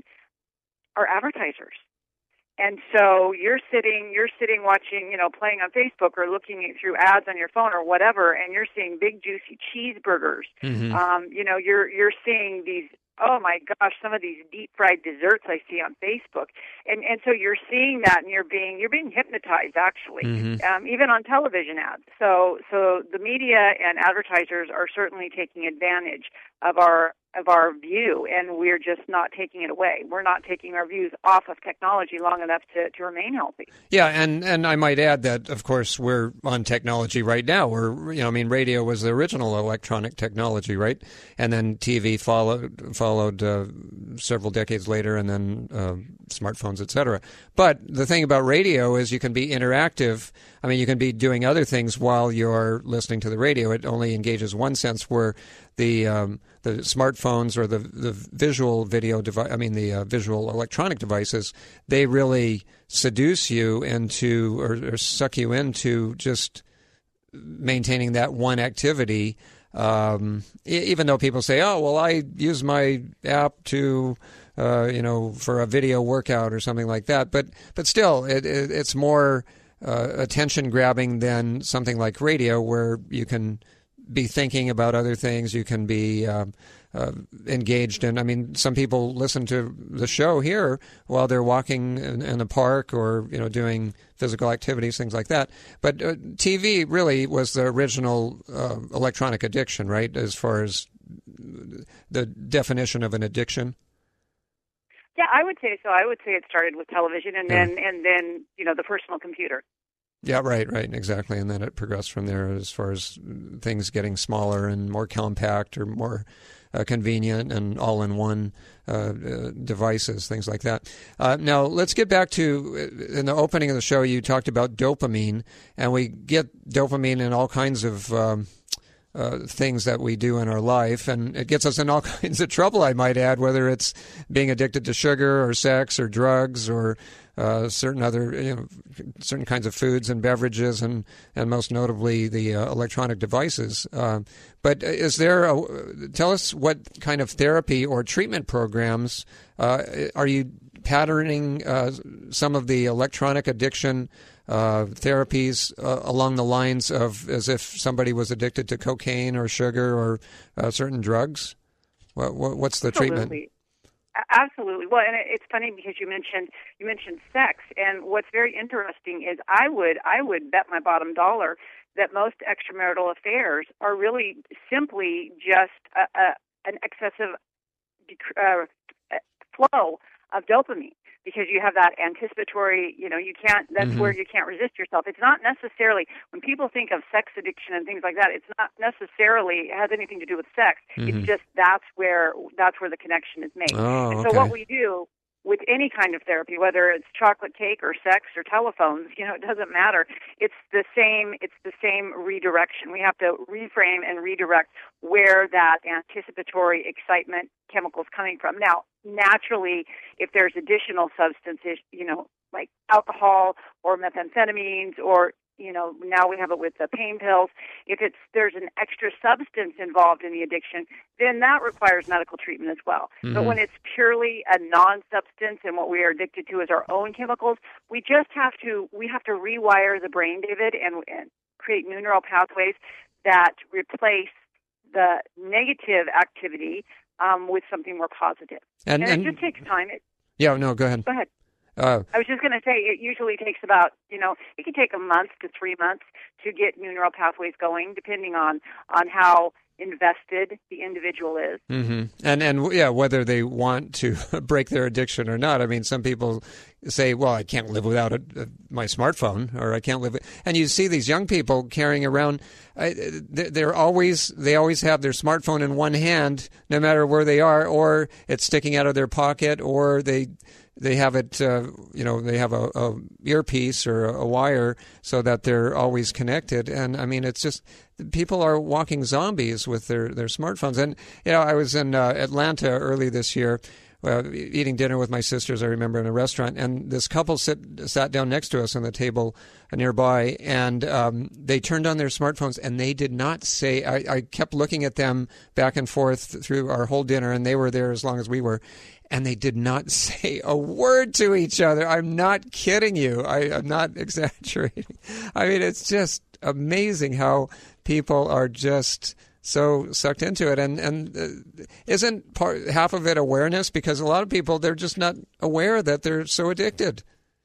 are advertisers. And so you're sitting, you're sitting watching, you know, playing on Facebook or looking through ads on your phone or whatever, and you're seeing big juicy cheeseburgers. Mm-hmm. Um, you know, you're you're seeing these. Oh my gosh, some of these deep fried desserts I see on Facebook, and and so you're seeing that, and you're being you're being hypnotized actually, Mm-hmm. um, even on television ads. So so the media and advertisers are certainly taking advantage of our of our view, and we're just not taking it away. We're not taking our views off of technology long enough to, to remain healthy. Yeah, and, and I might add that, of course, we're on technology right now. We're, you know, I mean, radio was the original electronic technology, right? And then T V followed followed uh, several decades later, and then uh, smartphones, et cetera. But the thing about radio is you can be interactive. I mean, you can be doing other things while you're listening to the radio. It only engages one sense, where the um, the smartphones or the the visual video device, I mean the uh, visual electronic devices, they really seduce you into or, or suck you into just maintaining that one activity. Um, even though people say, "Oh, well, I use my app to, uh, you know, for a video workout or something like that," but but still, it, it, it's more uh, attention grabbing than something like radio, where you can be thinking about other things. You can be uh, uh, engaged in. I mean, some people listen to the show here while they're walking in, in a park or, you know, doing physical activities, things like that. But uh, T V really was the original uh, electronic addiction, right? As far as the definition of an addiction. Yeah, I would say so. I would say it started with television, and Yeah. then and then you know the personal computer. Yeah, right, right, exactly. And then it progressed from there as far as things getting smaller and more compact or more uh, convenient and all-in-one uh, uh, devices, things like that. Uh, now, let's get back to, in the opening of the show, you talked about dopamine, and we get dopamine in all kinds of um, uh, things that we do in our life, and it gets us in all kinds of trouble, I might add, whether it's being addicted to sugar or sex or drugs or Uh, certain other, you know, certain kinds of foods and beverages, and, and most notably the uh, electronic devices. Uh, but is there? A, tell us what kind of therapy or treatment programs uh, are you patterning uh, some of the electronic addiction uh, therapies uh, along the lines of as if somebody was addicted to cocaine or sugar or uh, certain drugs? What, what, what's the Absolutely. treatment? Absolutely. Well, and it's funny because you mentioned you mentioned sex, and what's very interesting is I would I would bet my bottom dollar that most extramarital affairs are really simply just a, a, an excessive uh, flow of dopamine. because you have that anticipatory, you know, you can't, that's Mm-hmm. where you can't resist yourself. It's not necessarily, when people think of sex addiction and things like that, it's not necessarily, it has anything to do with sex. Mhm. It's just that's where, that's where the connection is made. Oh, and so okay. what we do with any kind of therapy, whether it's chocolate cake or sex or telephones, you know, it doesn't matter. It's the same, it's the same redirection. We have to reframe and redirect where that anticipatory excitement chemical is coming from. Now, naturally, if there's additional substances, you know, like alcohol or methamphetamines or, you know, now we have it with the pain pills. If it's there's an extra substance involved in the addiction, then that requires medical treatment as well. Mm-hmm. But when it's purely a non-substance and what we are addicted to is our own chemicals, we just have to we have to rewire the brain, David, and, and create new neural pathways that replace the negative activity um, with something more positive. And- And, and- it just takes time. It, Yeah, no, go ahead. go ahead. Uh, I was just going to say it usually takes about, you know, it can take a month to three months to get new neural pathways going, depending on, on how invested the individual is. hmm And and yeah, whether they want to break their addiction or not. I mean, some people say, "Well, I can't live without a, a, my smartphone," or "I can't live." With... And you see these young people carrying around. Uh, they're always they always have their smartphone in one hand, no matter where they are, or it's sticking out of their pocket, or they. They have it, uh, you know, they have a, a earpiece or a wire so that they're always connected. And I mean, it's just people are walking zombies with their, their smartphones. And, you know, I was in uh, Atlanta early this year uh, eating dinner with my sisters, I remember, in a restaurant. And this couple sit, sat down next to us on the table nearby, and um, they turned on their smartphones, and they did not say, I, I kept looking at them back and forth through our whole dinner, and they were there as long as we were. And they did not say a word to each other. I'm not kidding you. I, I'm not exaggerating. I mean, it's just amazing how people are just so sucked into it. And and uh, isn't part half of it awareness? Because a lot of people, they're just not aware that they're so addicted.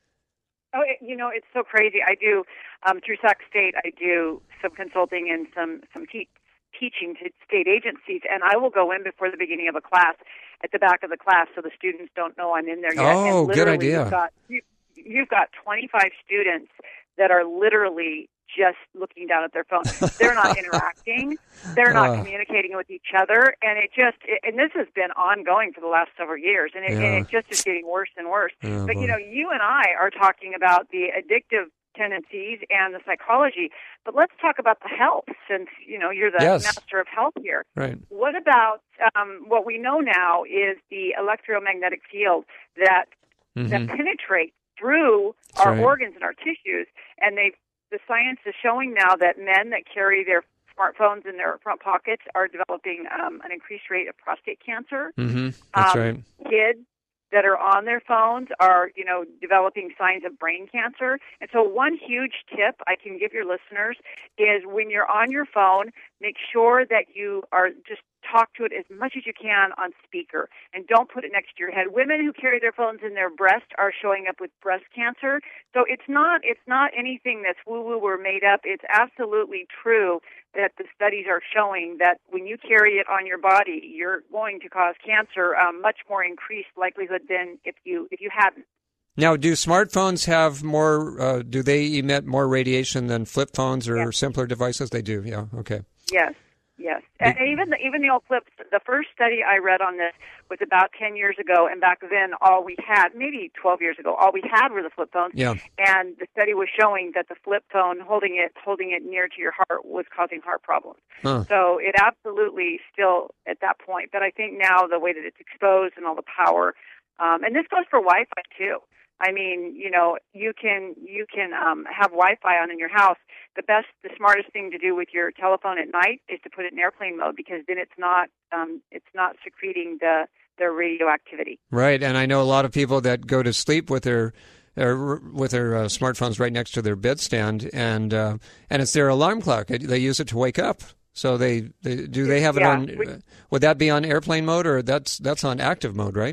Oh, it, you know, it's so crazy. I do, um, through Sac State, I do some consulting and some, some te- teaching to state agencies, and I will go in before the beginning of a class at the back of the class so the students don't know I'm in there yet. Oh, and good idea. You've got, you, you've got twenty-five students that are literally just looking down at their phone. They're not interacting. They're not Uh. communicating with each other. And it just, it, and this has been ongoing for the last several years, and it, Yeah. and it just is getting worse and worse. Oh, but, boy. you know, you and I are talking about the addictive tendencies and the psychology, but let's talk about the health, since, you know, you're the Yes. master of health here. Right. What about um, what we know now is the electromagnetic field that Mhm. that penetrates through That's our right. organs and our tissues, and they the science is showing now that men that carry their smartphones in their front pockets are developing um, an increased rate of prostate cancer. Mm-hmm. That's Um, right. Kids that are on their phones are, you know, developing signs of brain cancer. And so one huge tip I can give your listeners is when you're on your phone, make sure that you are just talk to it as much as you can on speaker, and don't put it next to your head. Women who carry their phones in their breast are showing up with breast cancer. So it's not it's not anything that's woo-woo or made up. It's absolutely true that the studies are showing that when you carry it on your body, you're going to cause cancer, um, much more increased likelihood than if you if you hadn't. Now, do smartphones have more, uh, do they emit more radiation than flip phones or Yes. simpler devices? They do, yeah, okay. Yes, yes. And, and even the, even the old flips, the first study I read on this was about ten years ago, and back then all we had, maybe twelve years ago, all we had were the flip phones. Yeah. And the study was showing that the flip phone, holding it holding it near to your heart, was causing heart problems. Huh. So it absolutely still at that point. But I think now the way that it's exposed and all the power, um, and this goes for Wi-Fi too. I mean, you know, you can you can um, have Wi-Fi on in your house. The best, the smartest thing to do with your telephone at night is to put it in airplane mode, because then it's not um, it's not secreting the the radioactivity. Right, and I know a lot of people that go to sleep with their uh, with their uh, smartphones right next to their bedstand, and uh, and it's their alarm clock. They use it to wake up. So they, they do they have it Yeah, on? we- uh, would that be on airplane mode, or that's that's on active mode, right?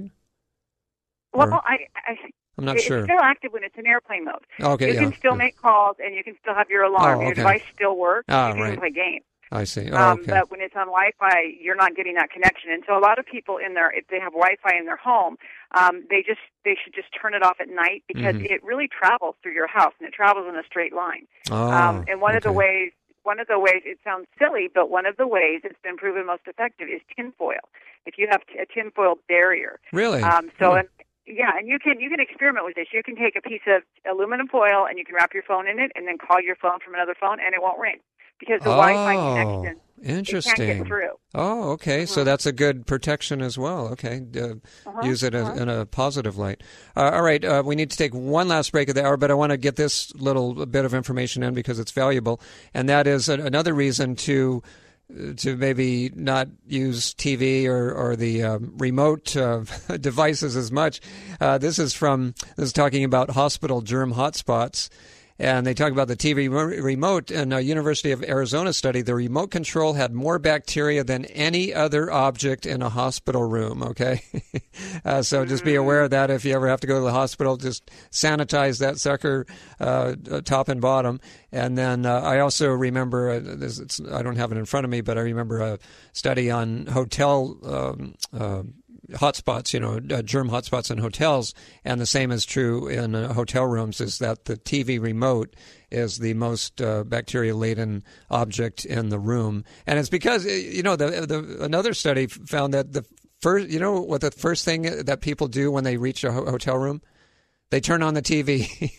Well, Or- I, I I'm not it's sure. still active when it's in airplane mode. Okay, you yeah, can still yeah. make calls, and you can still have your alarm. Oh, Your okay. device still works. Ah, you can right. even play games. I see. Oh, um, okay. But when it's on Wi-Fi, you're not getting that connection. And so a lot of people in their, if they have Wi-Fi in their home, um, they just they should just turn it off at night because Mhm. it really travels through your house and it travels in a straight line. Oh, um, and one of the okay. ways, one of the ways, it sounds silly, but one of the ways it's been proven most effective is tinfoil. If you have t- a tinfoil barrier, Really? Um, so. Oh. And, yeah, and you can you can experiment with this. You can take a piece of aluminum foil and you can wrap your phone in it, and then call your phone from another phone, and it won't ring because the Oh, Wi-Fi connection interesting. it can't get through. Oh, okay. So that's a good protection as well. Okay. Uh, Uh-huh, Use it as, uh-huh. in a positive light. Uh, all right. Uh, we need to take one last break of the hour, but I want to get this little bit of information in because it's valuable. And that is a, another reason to to maybe not use T V or, or the um, remote uh, devices as much. Uh, this is from, this is talking about hospital germ hotspots. And they talk about the T V remote. In a University of Arizona study, the remote control had more bacteria than any other object in a hospital room, okay? uh, so just be aware of that. If you ever have to go to the hospital, just sanitize that sucker uh, top and bottom. And then uh, I also remember, uh, this, it's, I don't have it in front of me, but I remember a study on hotel um, uh, hotspots, you know, uh, germ hotspots in hotels, and the same is true in uh, hotel rooms, is that the T V remote is the most uh, bacteria-laden object in the room. And it's because, you know, the, the another study found that the first, you know what the first thing that people do when they reach a ho- hotel room? They turn on the T V.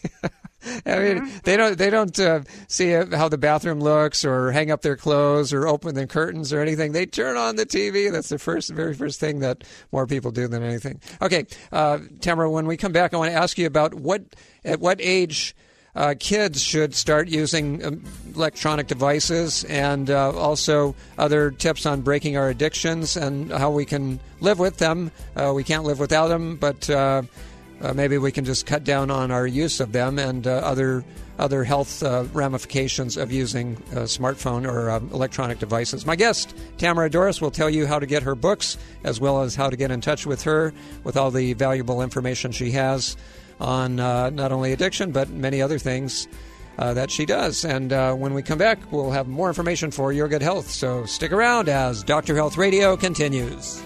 I mean, mm-hmm. they don't they don't uh, see how the bathroom looks or hang up their clothes or open the curtains or anything. They turn on the T V. That's the first, very first thing that more people do than anything. Okay, uh, Tamara, when we come back, I want to ask you about what at what age uh, kids should start using um, electronic devices, and uh, also other tips on breaking our addictions and how we can live with them. Uh, we can't live without them, but uh, Uh, maybe we can just cut down on our use of them, and uh, other other health uh, ramifications of using a smartphone or um, electronic devices. My guest, Tamara Dorris, will tell you how to get her books, as well as how to get in touch with her with all the valuable information she has on uh, not only addiction, but many other things uh, that she does. And uh, when we come back, we'll have more information for your good health. So stick around as Doctor Health Radio continues.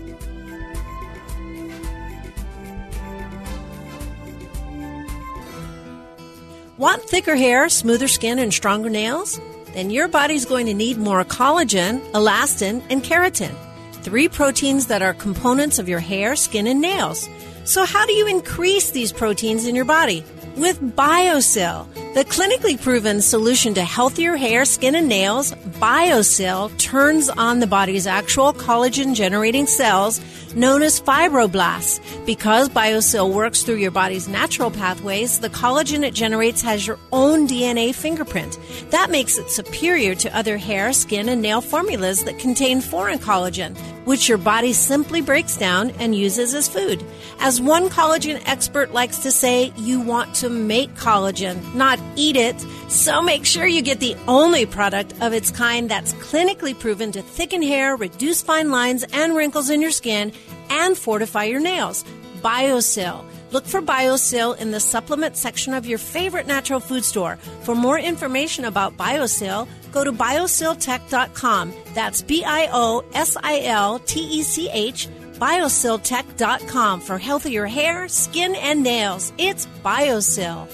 Want thicker hair, smoother skin, and stronger nails? Then your body's going to need more collagen, elastin, and keratin, three proteins that are components of your hair, skin, and nails. So how do you increase these proteins in your body? With BioCell, the clinically proven solution to healthier hair, skin, and nails. BioCell turns on the body's actual collagen-generating cells, known as fibroblasts. Because BioCell works through your body's natural pathways, the collagen it generates has your own D N A fingerprint. That makes it superior to other hair, skin, and nail formulas that contain foreign collagen, which your body simply breaks down and uses as food. As one collagen expert likes to say, you want to make collagen, not eat it. So make sure you get the only product of its kind that's clinically proven to thicken hair, reduce fine lines and wrinkles in your skin, and fortify your nails. BioCell. Look for BioCell in the supplement section of your favorite natural food store. For more information about BioCell, go to biocell tech dot com. That's B I O S I L T E C H, biocell tech dot com for healthier hair, skin, and nails. It's BioCell.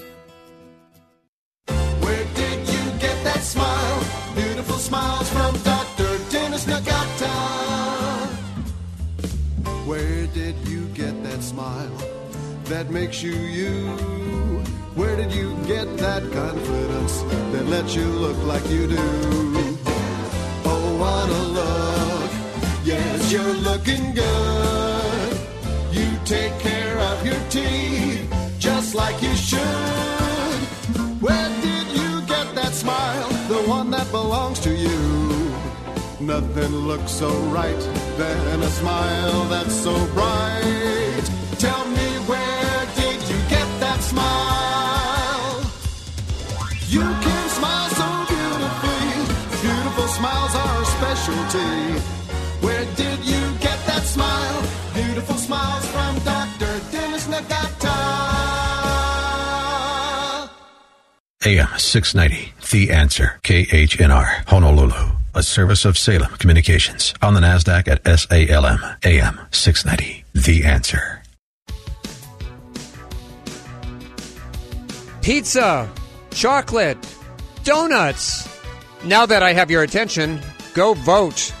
Where did you get that smile? Beautiful smiles from Doctor Dennis Nagata. Where did you get that smile that makes you you? Where did you get that confidence that lets you look like you do? Oh, what a look. Yes, you're looking good. You take care of your teeth just like you should. Where did you get that smile? The one that belongs to you. Nothing looks so right than a smile that's so bright. Tell me, where did you get that smile? You can smile so beautifully. Beautiful smiles are a specialty. Where did you get that smile? Beautiful smiles from Doctor Dennis Nagata. A M six ninety, The Answer, K H N R, Honolulu. a service of Salem Communications. On the NASDAQ at S A L M, A M six ninety. The Answer. Pizza, chocolate, donuts. Now that I have your attention, go vote.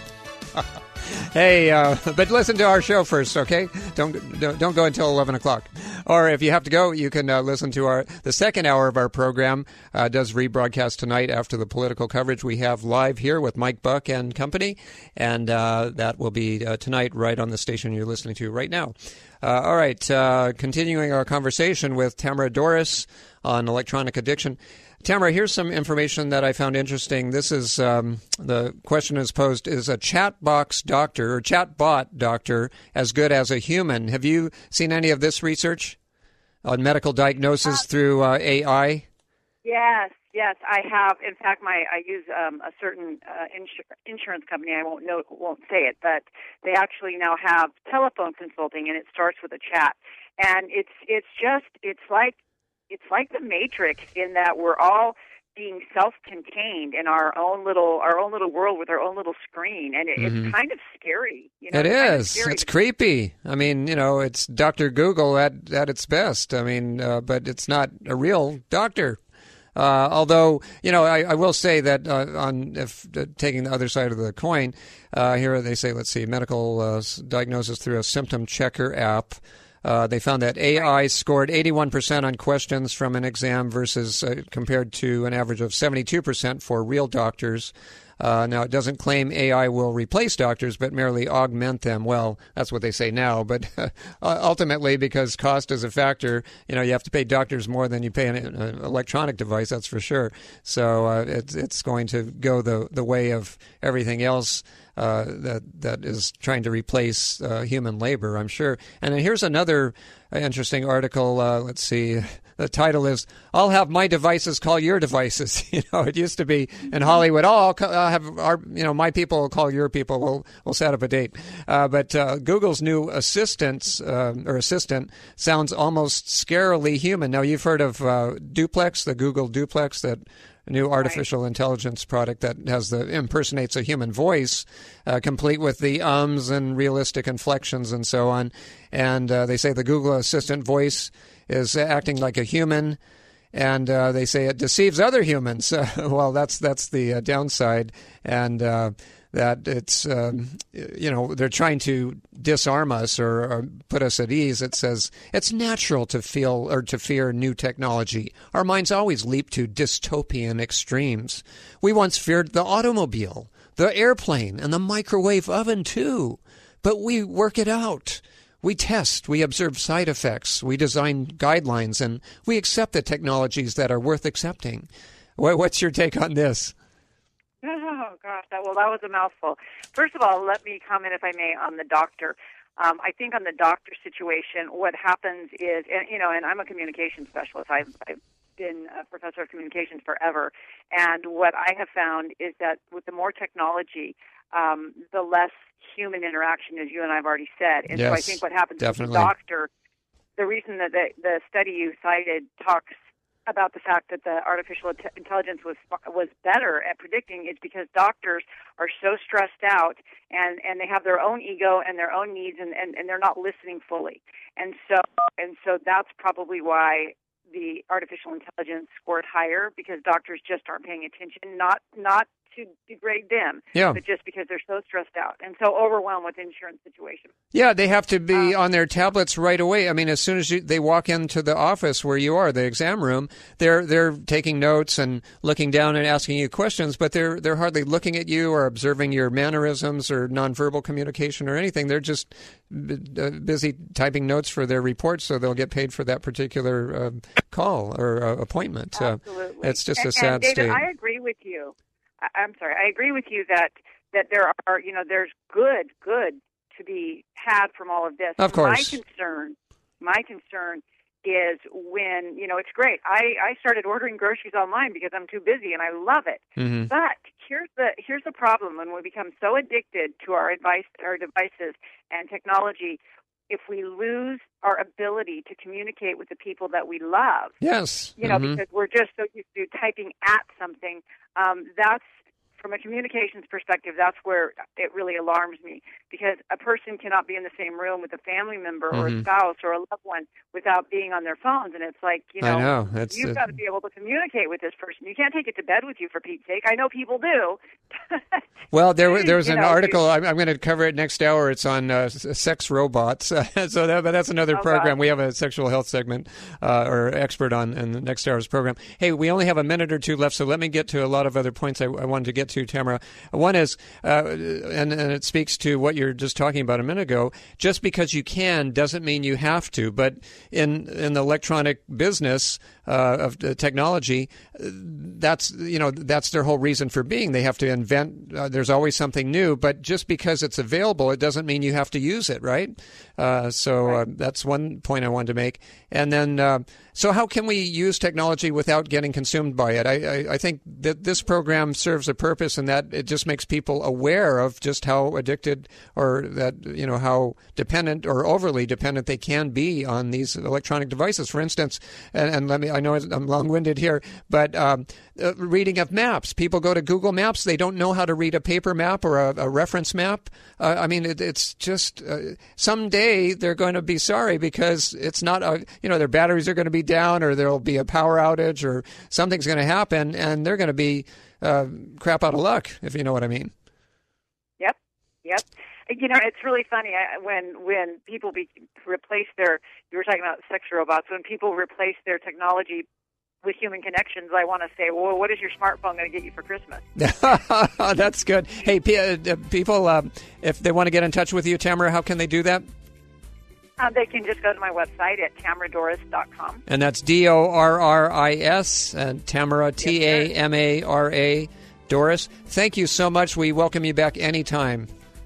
Hey, uh, but listen to our show first, okay? Don't don't, don't go until eleven o'clock. Or if you have to go, you can uh, listen to our the second hour of our program. Uh, does rebroadcast tonight after the political coverage we have live here with Mike Buck and company, and uh, that will be uh, tonight right on the station you're listening to right now. Uh, all right, uh, continuing our conversation with Tamara Dorris on electronic addiction. Tamara, here's some information that I found interesting. This is, um, the question is posed, is a chat box doctor or chat bot doctor as good as a human? Have you seen any of this research on medical diagnosis uh, through uh, A I? Yes, yes, I have. In fact, my I use um, a certain uh, insur- insurance company. I won't know, won't say it, but they actually now have telephone consulting, and it starts with a chat. And it's it's just it's like it's like the Matrix in that we're all being self-contained in our own little our own little world with our own little screen, and it, Mm-hmm. it's kind of scary. You know, It it's kind of is. scary. It's creepy. I mean, you know, it's Doctor Google at at its best. I mean, uh, but it's not a real doctor. Uh, although, you know, I, I will say that uh, on if uh, taking the other side of the coin, uh, here they say, let's see, medical uh, diagnosis through a symptom checker app. Uh, they found that A I scored eighty-one percent on questions from an exam versus uh, compared to an average of seventy-two percent for real doctors. Uh, now, it doesn't claim A I will replace doctors, but merely augment them. Well, that's what they say now. But uh, ultimately, because cost is a factor, you know, you have to pay doctors more than you pay an, an electronic device, that's for sure. So uh, it's, it's going to go the, the way of everything else uh, that that is trying to replace uh, human labor, I'm sure. And then here's another interesting article. Uh, let's see. The title is, I'll have my devices call your devices. You know, it used to be in Hollywood, oh, I'll, call, I'll have our, you know, my people will call your people. We'll, we'll set up a date. Uh, but uh, Google's new assistant, uh, or assistant sounds almost scarily human. Now, you've heard of uh, Duplex, the Google Duplex, that new artificial right. intelligence product that has the impersonates a human voice, uh, complete with the ums and realistic inflections and so on. And uh, they say the Google Assistant voice is acting like a human, and uh, they say it deceives other humans. Uh, well, that's that's the uh, downside, and uh, that it's um, you know they're trying to disarm us or, or put us at ease. It says it's natural to feel or to fear new technology. Our minds always leap to dystopian extremes. We once feared the automobile, the airplane, and the microwave oven too, but we work it out. We test, we observe side effects, we design guidelines, and we accept the technologies that are worth accepting. What's your take on this? Oh, gosh, that, well, that was a mouthful. First of all, let me comment, if I may, on the doctor. Um, I think on the doctor situation, what happens is, and, you know, and I'm a communication specialist. I've, I've been a professor of communications forever, and what I have found is that with the more technology, um, the less human interaction, as you and I have already said. And yes, so I think what happens definitely. with the doctor, the reason that the, the study you cited talks about the fact that the artificial intelligence was was better at predicting is because doctors are so stressed out and, and they have their own ego and their own needs and, and, and they're not listening fully. And so and so that's probably why the artificial intelligence scored higher, because doctors just aren't paying attention, not not to degrade them, yeah. but just because they're so stressed out and so overwhelmed with the insurance situation. Yeah, they have to be um, on their tablets right away. I mean, as soon as you, they walk into the office where you are, the exam room, they're they're taking notes and looking down and asking you questions, but they're they're hardly looking at you or observing your mannerisms or nonverbal communication or anything. They're just b- busy typing notes for their reports, so they'll get paid for that particular uh, call or uh, appointment. Absolutely. Uh, it's just and, a sad and David, state. I agree with you. I'm sorry. I agree with you that that there are, you know, there's good, good to be had from all of this. Of course. My concern, my concern is when, you know, it's great. I, I started ordering groceries online because I'm too busy and I love it. Mm-hmm. But here's the here's the problem: when we become so addicted to our advice, our devices and technology, if we lose our ability to communicate with the people that we love, yes, you know, mm-hmm. because we're just so used to typing at something. Um, that's from a communications perspective, that's where it really alarms me, because a person cannot be in the same room with a family member or Mm-hmm. a spouse or a loved one without being on their phones. And it's like, you know, I know. That's, you've uh, got to be able to communicate with this person. You can't take it to bed with you, for Pete's sake. I know people do. Well, there there was You an know, article. I'm, I'm going to cover it next hour. It's on uh, s- sex robots. so that, but that's another Oh, program. God. We have a sexual health segment uh, or expert on in the next hour's program. Hey, we only have a minute or two left, so let me get to a lot of other points I, I wanted to get to, Tamara. One is, uh, and, and it speaks to what you're just talking about a minute ago. Just because you can doesn't mean you have to. But in in the electronic business uh, of the technology, that's you know that's their whole reason for being. They have to invent. Uh, there's always something new. But just because it's available, it doesn't mean you have to use it, right? Uh, so uh, that's one point I wanted to make. And then, uh, so how can we use technology without getting consumed by it? I, I, I think that this program serves a purpose in that it just makes people aware of just how addicted or that, you know, how dependent or overly dependent they can be on these electronic devices. For instance, and, and let me, I know I'm long-winded here, but um, uh, reading of maps. People go to Google Maps. They don't know how to read a paper map or a, a reference map. Uh, I mean, it, it's just uh, someday they're going to be sorry because it's not, a, you know, their batteries are going to be down or there'll be a power outage or something's going to happen and they're going to be uh, crap out of luck, if you know what I mean. Yep, yep. You know, it's really funny I, when when people be, replace their, you were talking about sex robots, when people replace their technology with human connections, I want to say, well, what is your smartphone going to get you for Christmas? That's good. Hey, p- uh, people, uh, if they want to get in touch with you, Tamara, how can they do that? Uh, they can just go to my website at tamara doris dot com. And that's D O R R I S, and Tamara, T A M A R A, Doris. Thank you so much. We welcome you back anytime.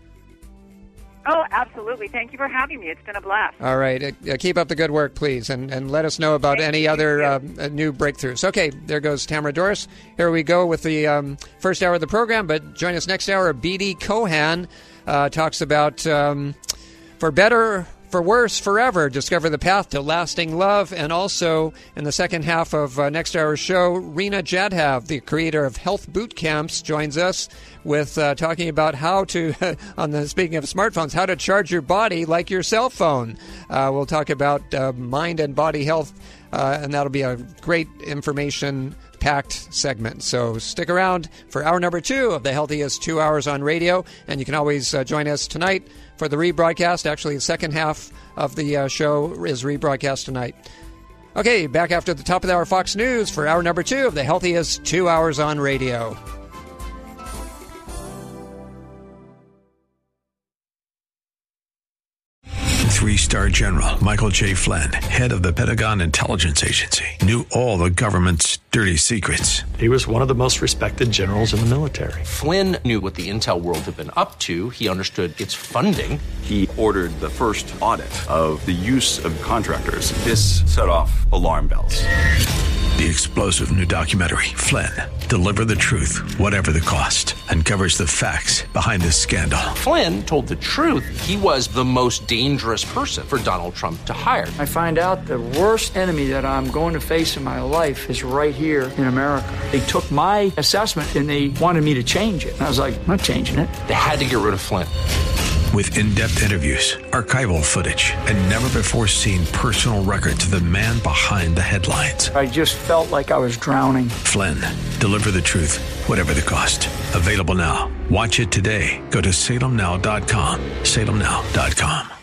Oh, absolutely. Thank you for having me. It's been a blast. All right. Uh, keep up the good work, please, and, and let us know about Thank any you. other uh, new breakthroughs. Okay, there goes Tamara Doris. Here we go with the um, first hour of the program, but join us next hour. B D Cohan uh, talks about um, For Better, For Worse, Forever, discover the path to lasting love. And also, in the second half of uh, next hour's show, Rena Jadhav, the creator of Health Boot Camps, joins us with uh, talking about how to, on the speaking of smartphones, how to charge your body like your cell phone. Uh, we'll talk about uh, mind and body health, uh, and that'll be a great information packed segment. So stick around for hour number two of the Healthiest Two Hours on Radio, and you can always uh, join us tonight for the rebroadcast. Actually, the second half of the uh, show is rebroadcast tonight. Okay, back after the top of the hour Fox News for hour number two of the Healthiest Two Hours on Radio. Three-star general Michael J. Flynn, head of the Pentagon Intelligence Agency, knew all the government's dirty secrets. He was one of the most respected generals in the military. Flynn knew what the intel world had been up to. He understood its funding. He ordered the first audit of the use of contractors. This set off alarm bells. The explosive new documentary, Flynn, Deliver the Truth, Whatever the Cost, uncovers the facts behind this scandal. Flynn told the truth. He was the most dangerous person for Donald Trump to hire. I find out the worst enemy that I'm going to face in my life is right here in America. They took my assessment and they wanted me to change it. And I was like, I'm not changing it. They had to get rid of Flynn. With in-depth interviews, archival footage, and never-before-seen personal records of the man behind the headlines. I just felt like I was drowning. Flynn, Deliver the Truth, Whatever the Cost. Available now. Watch it today. Go to salem now dot com. salem now dot com.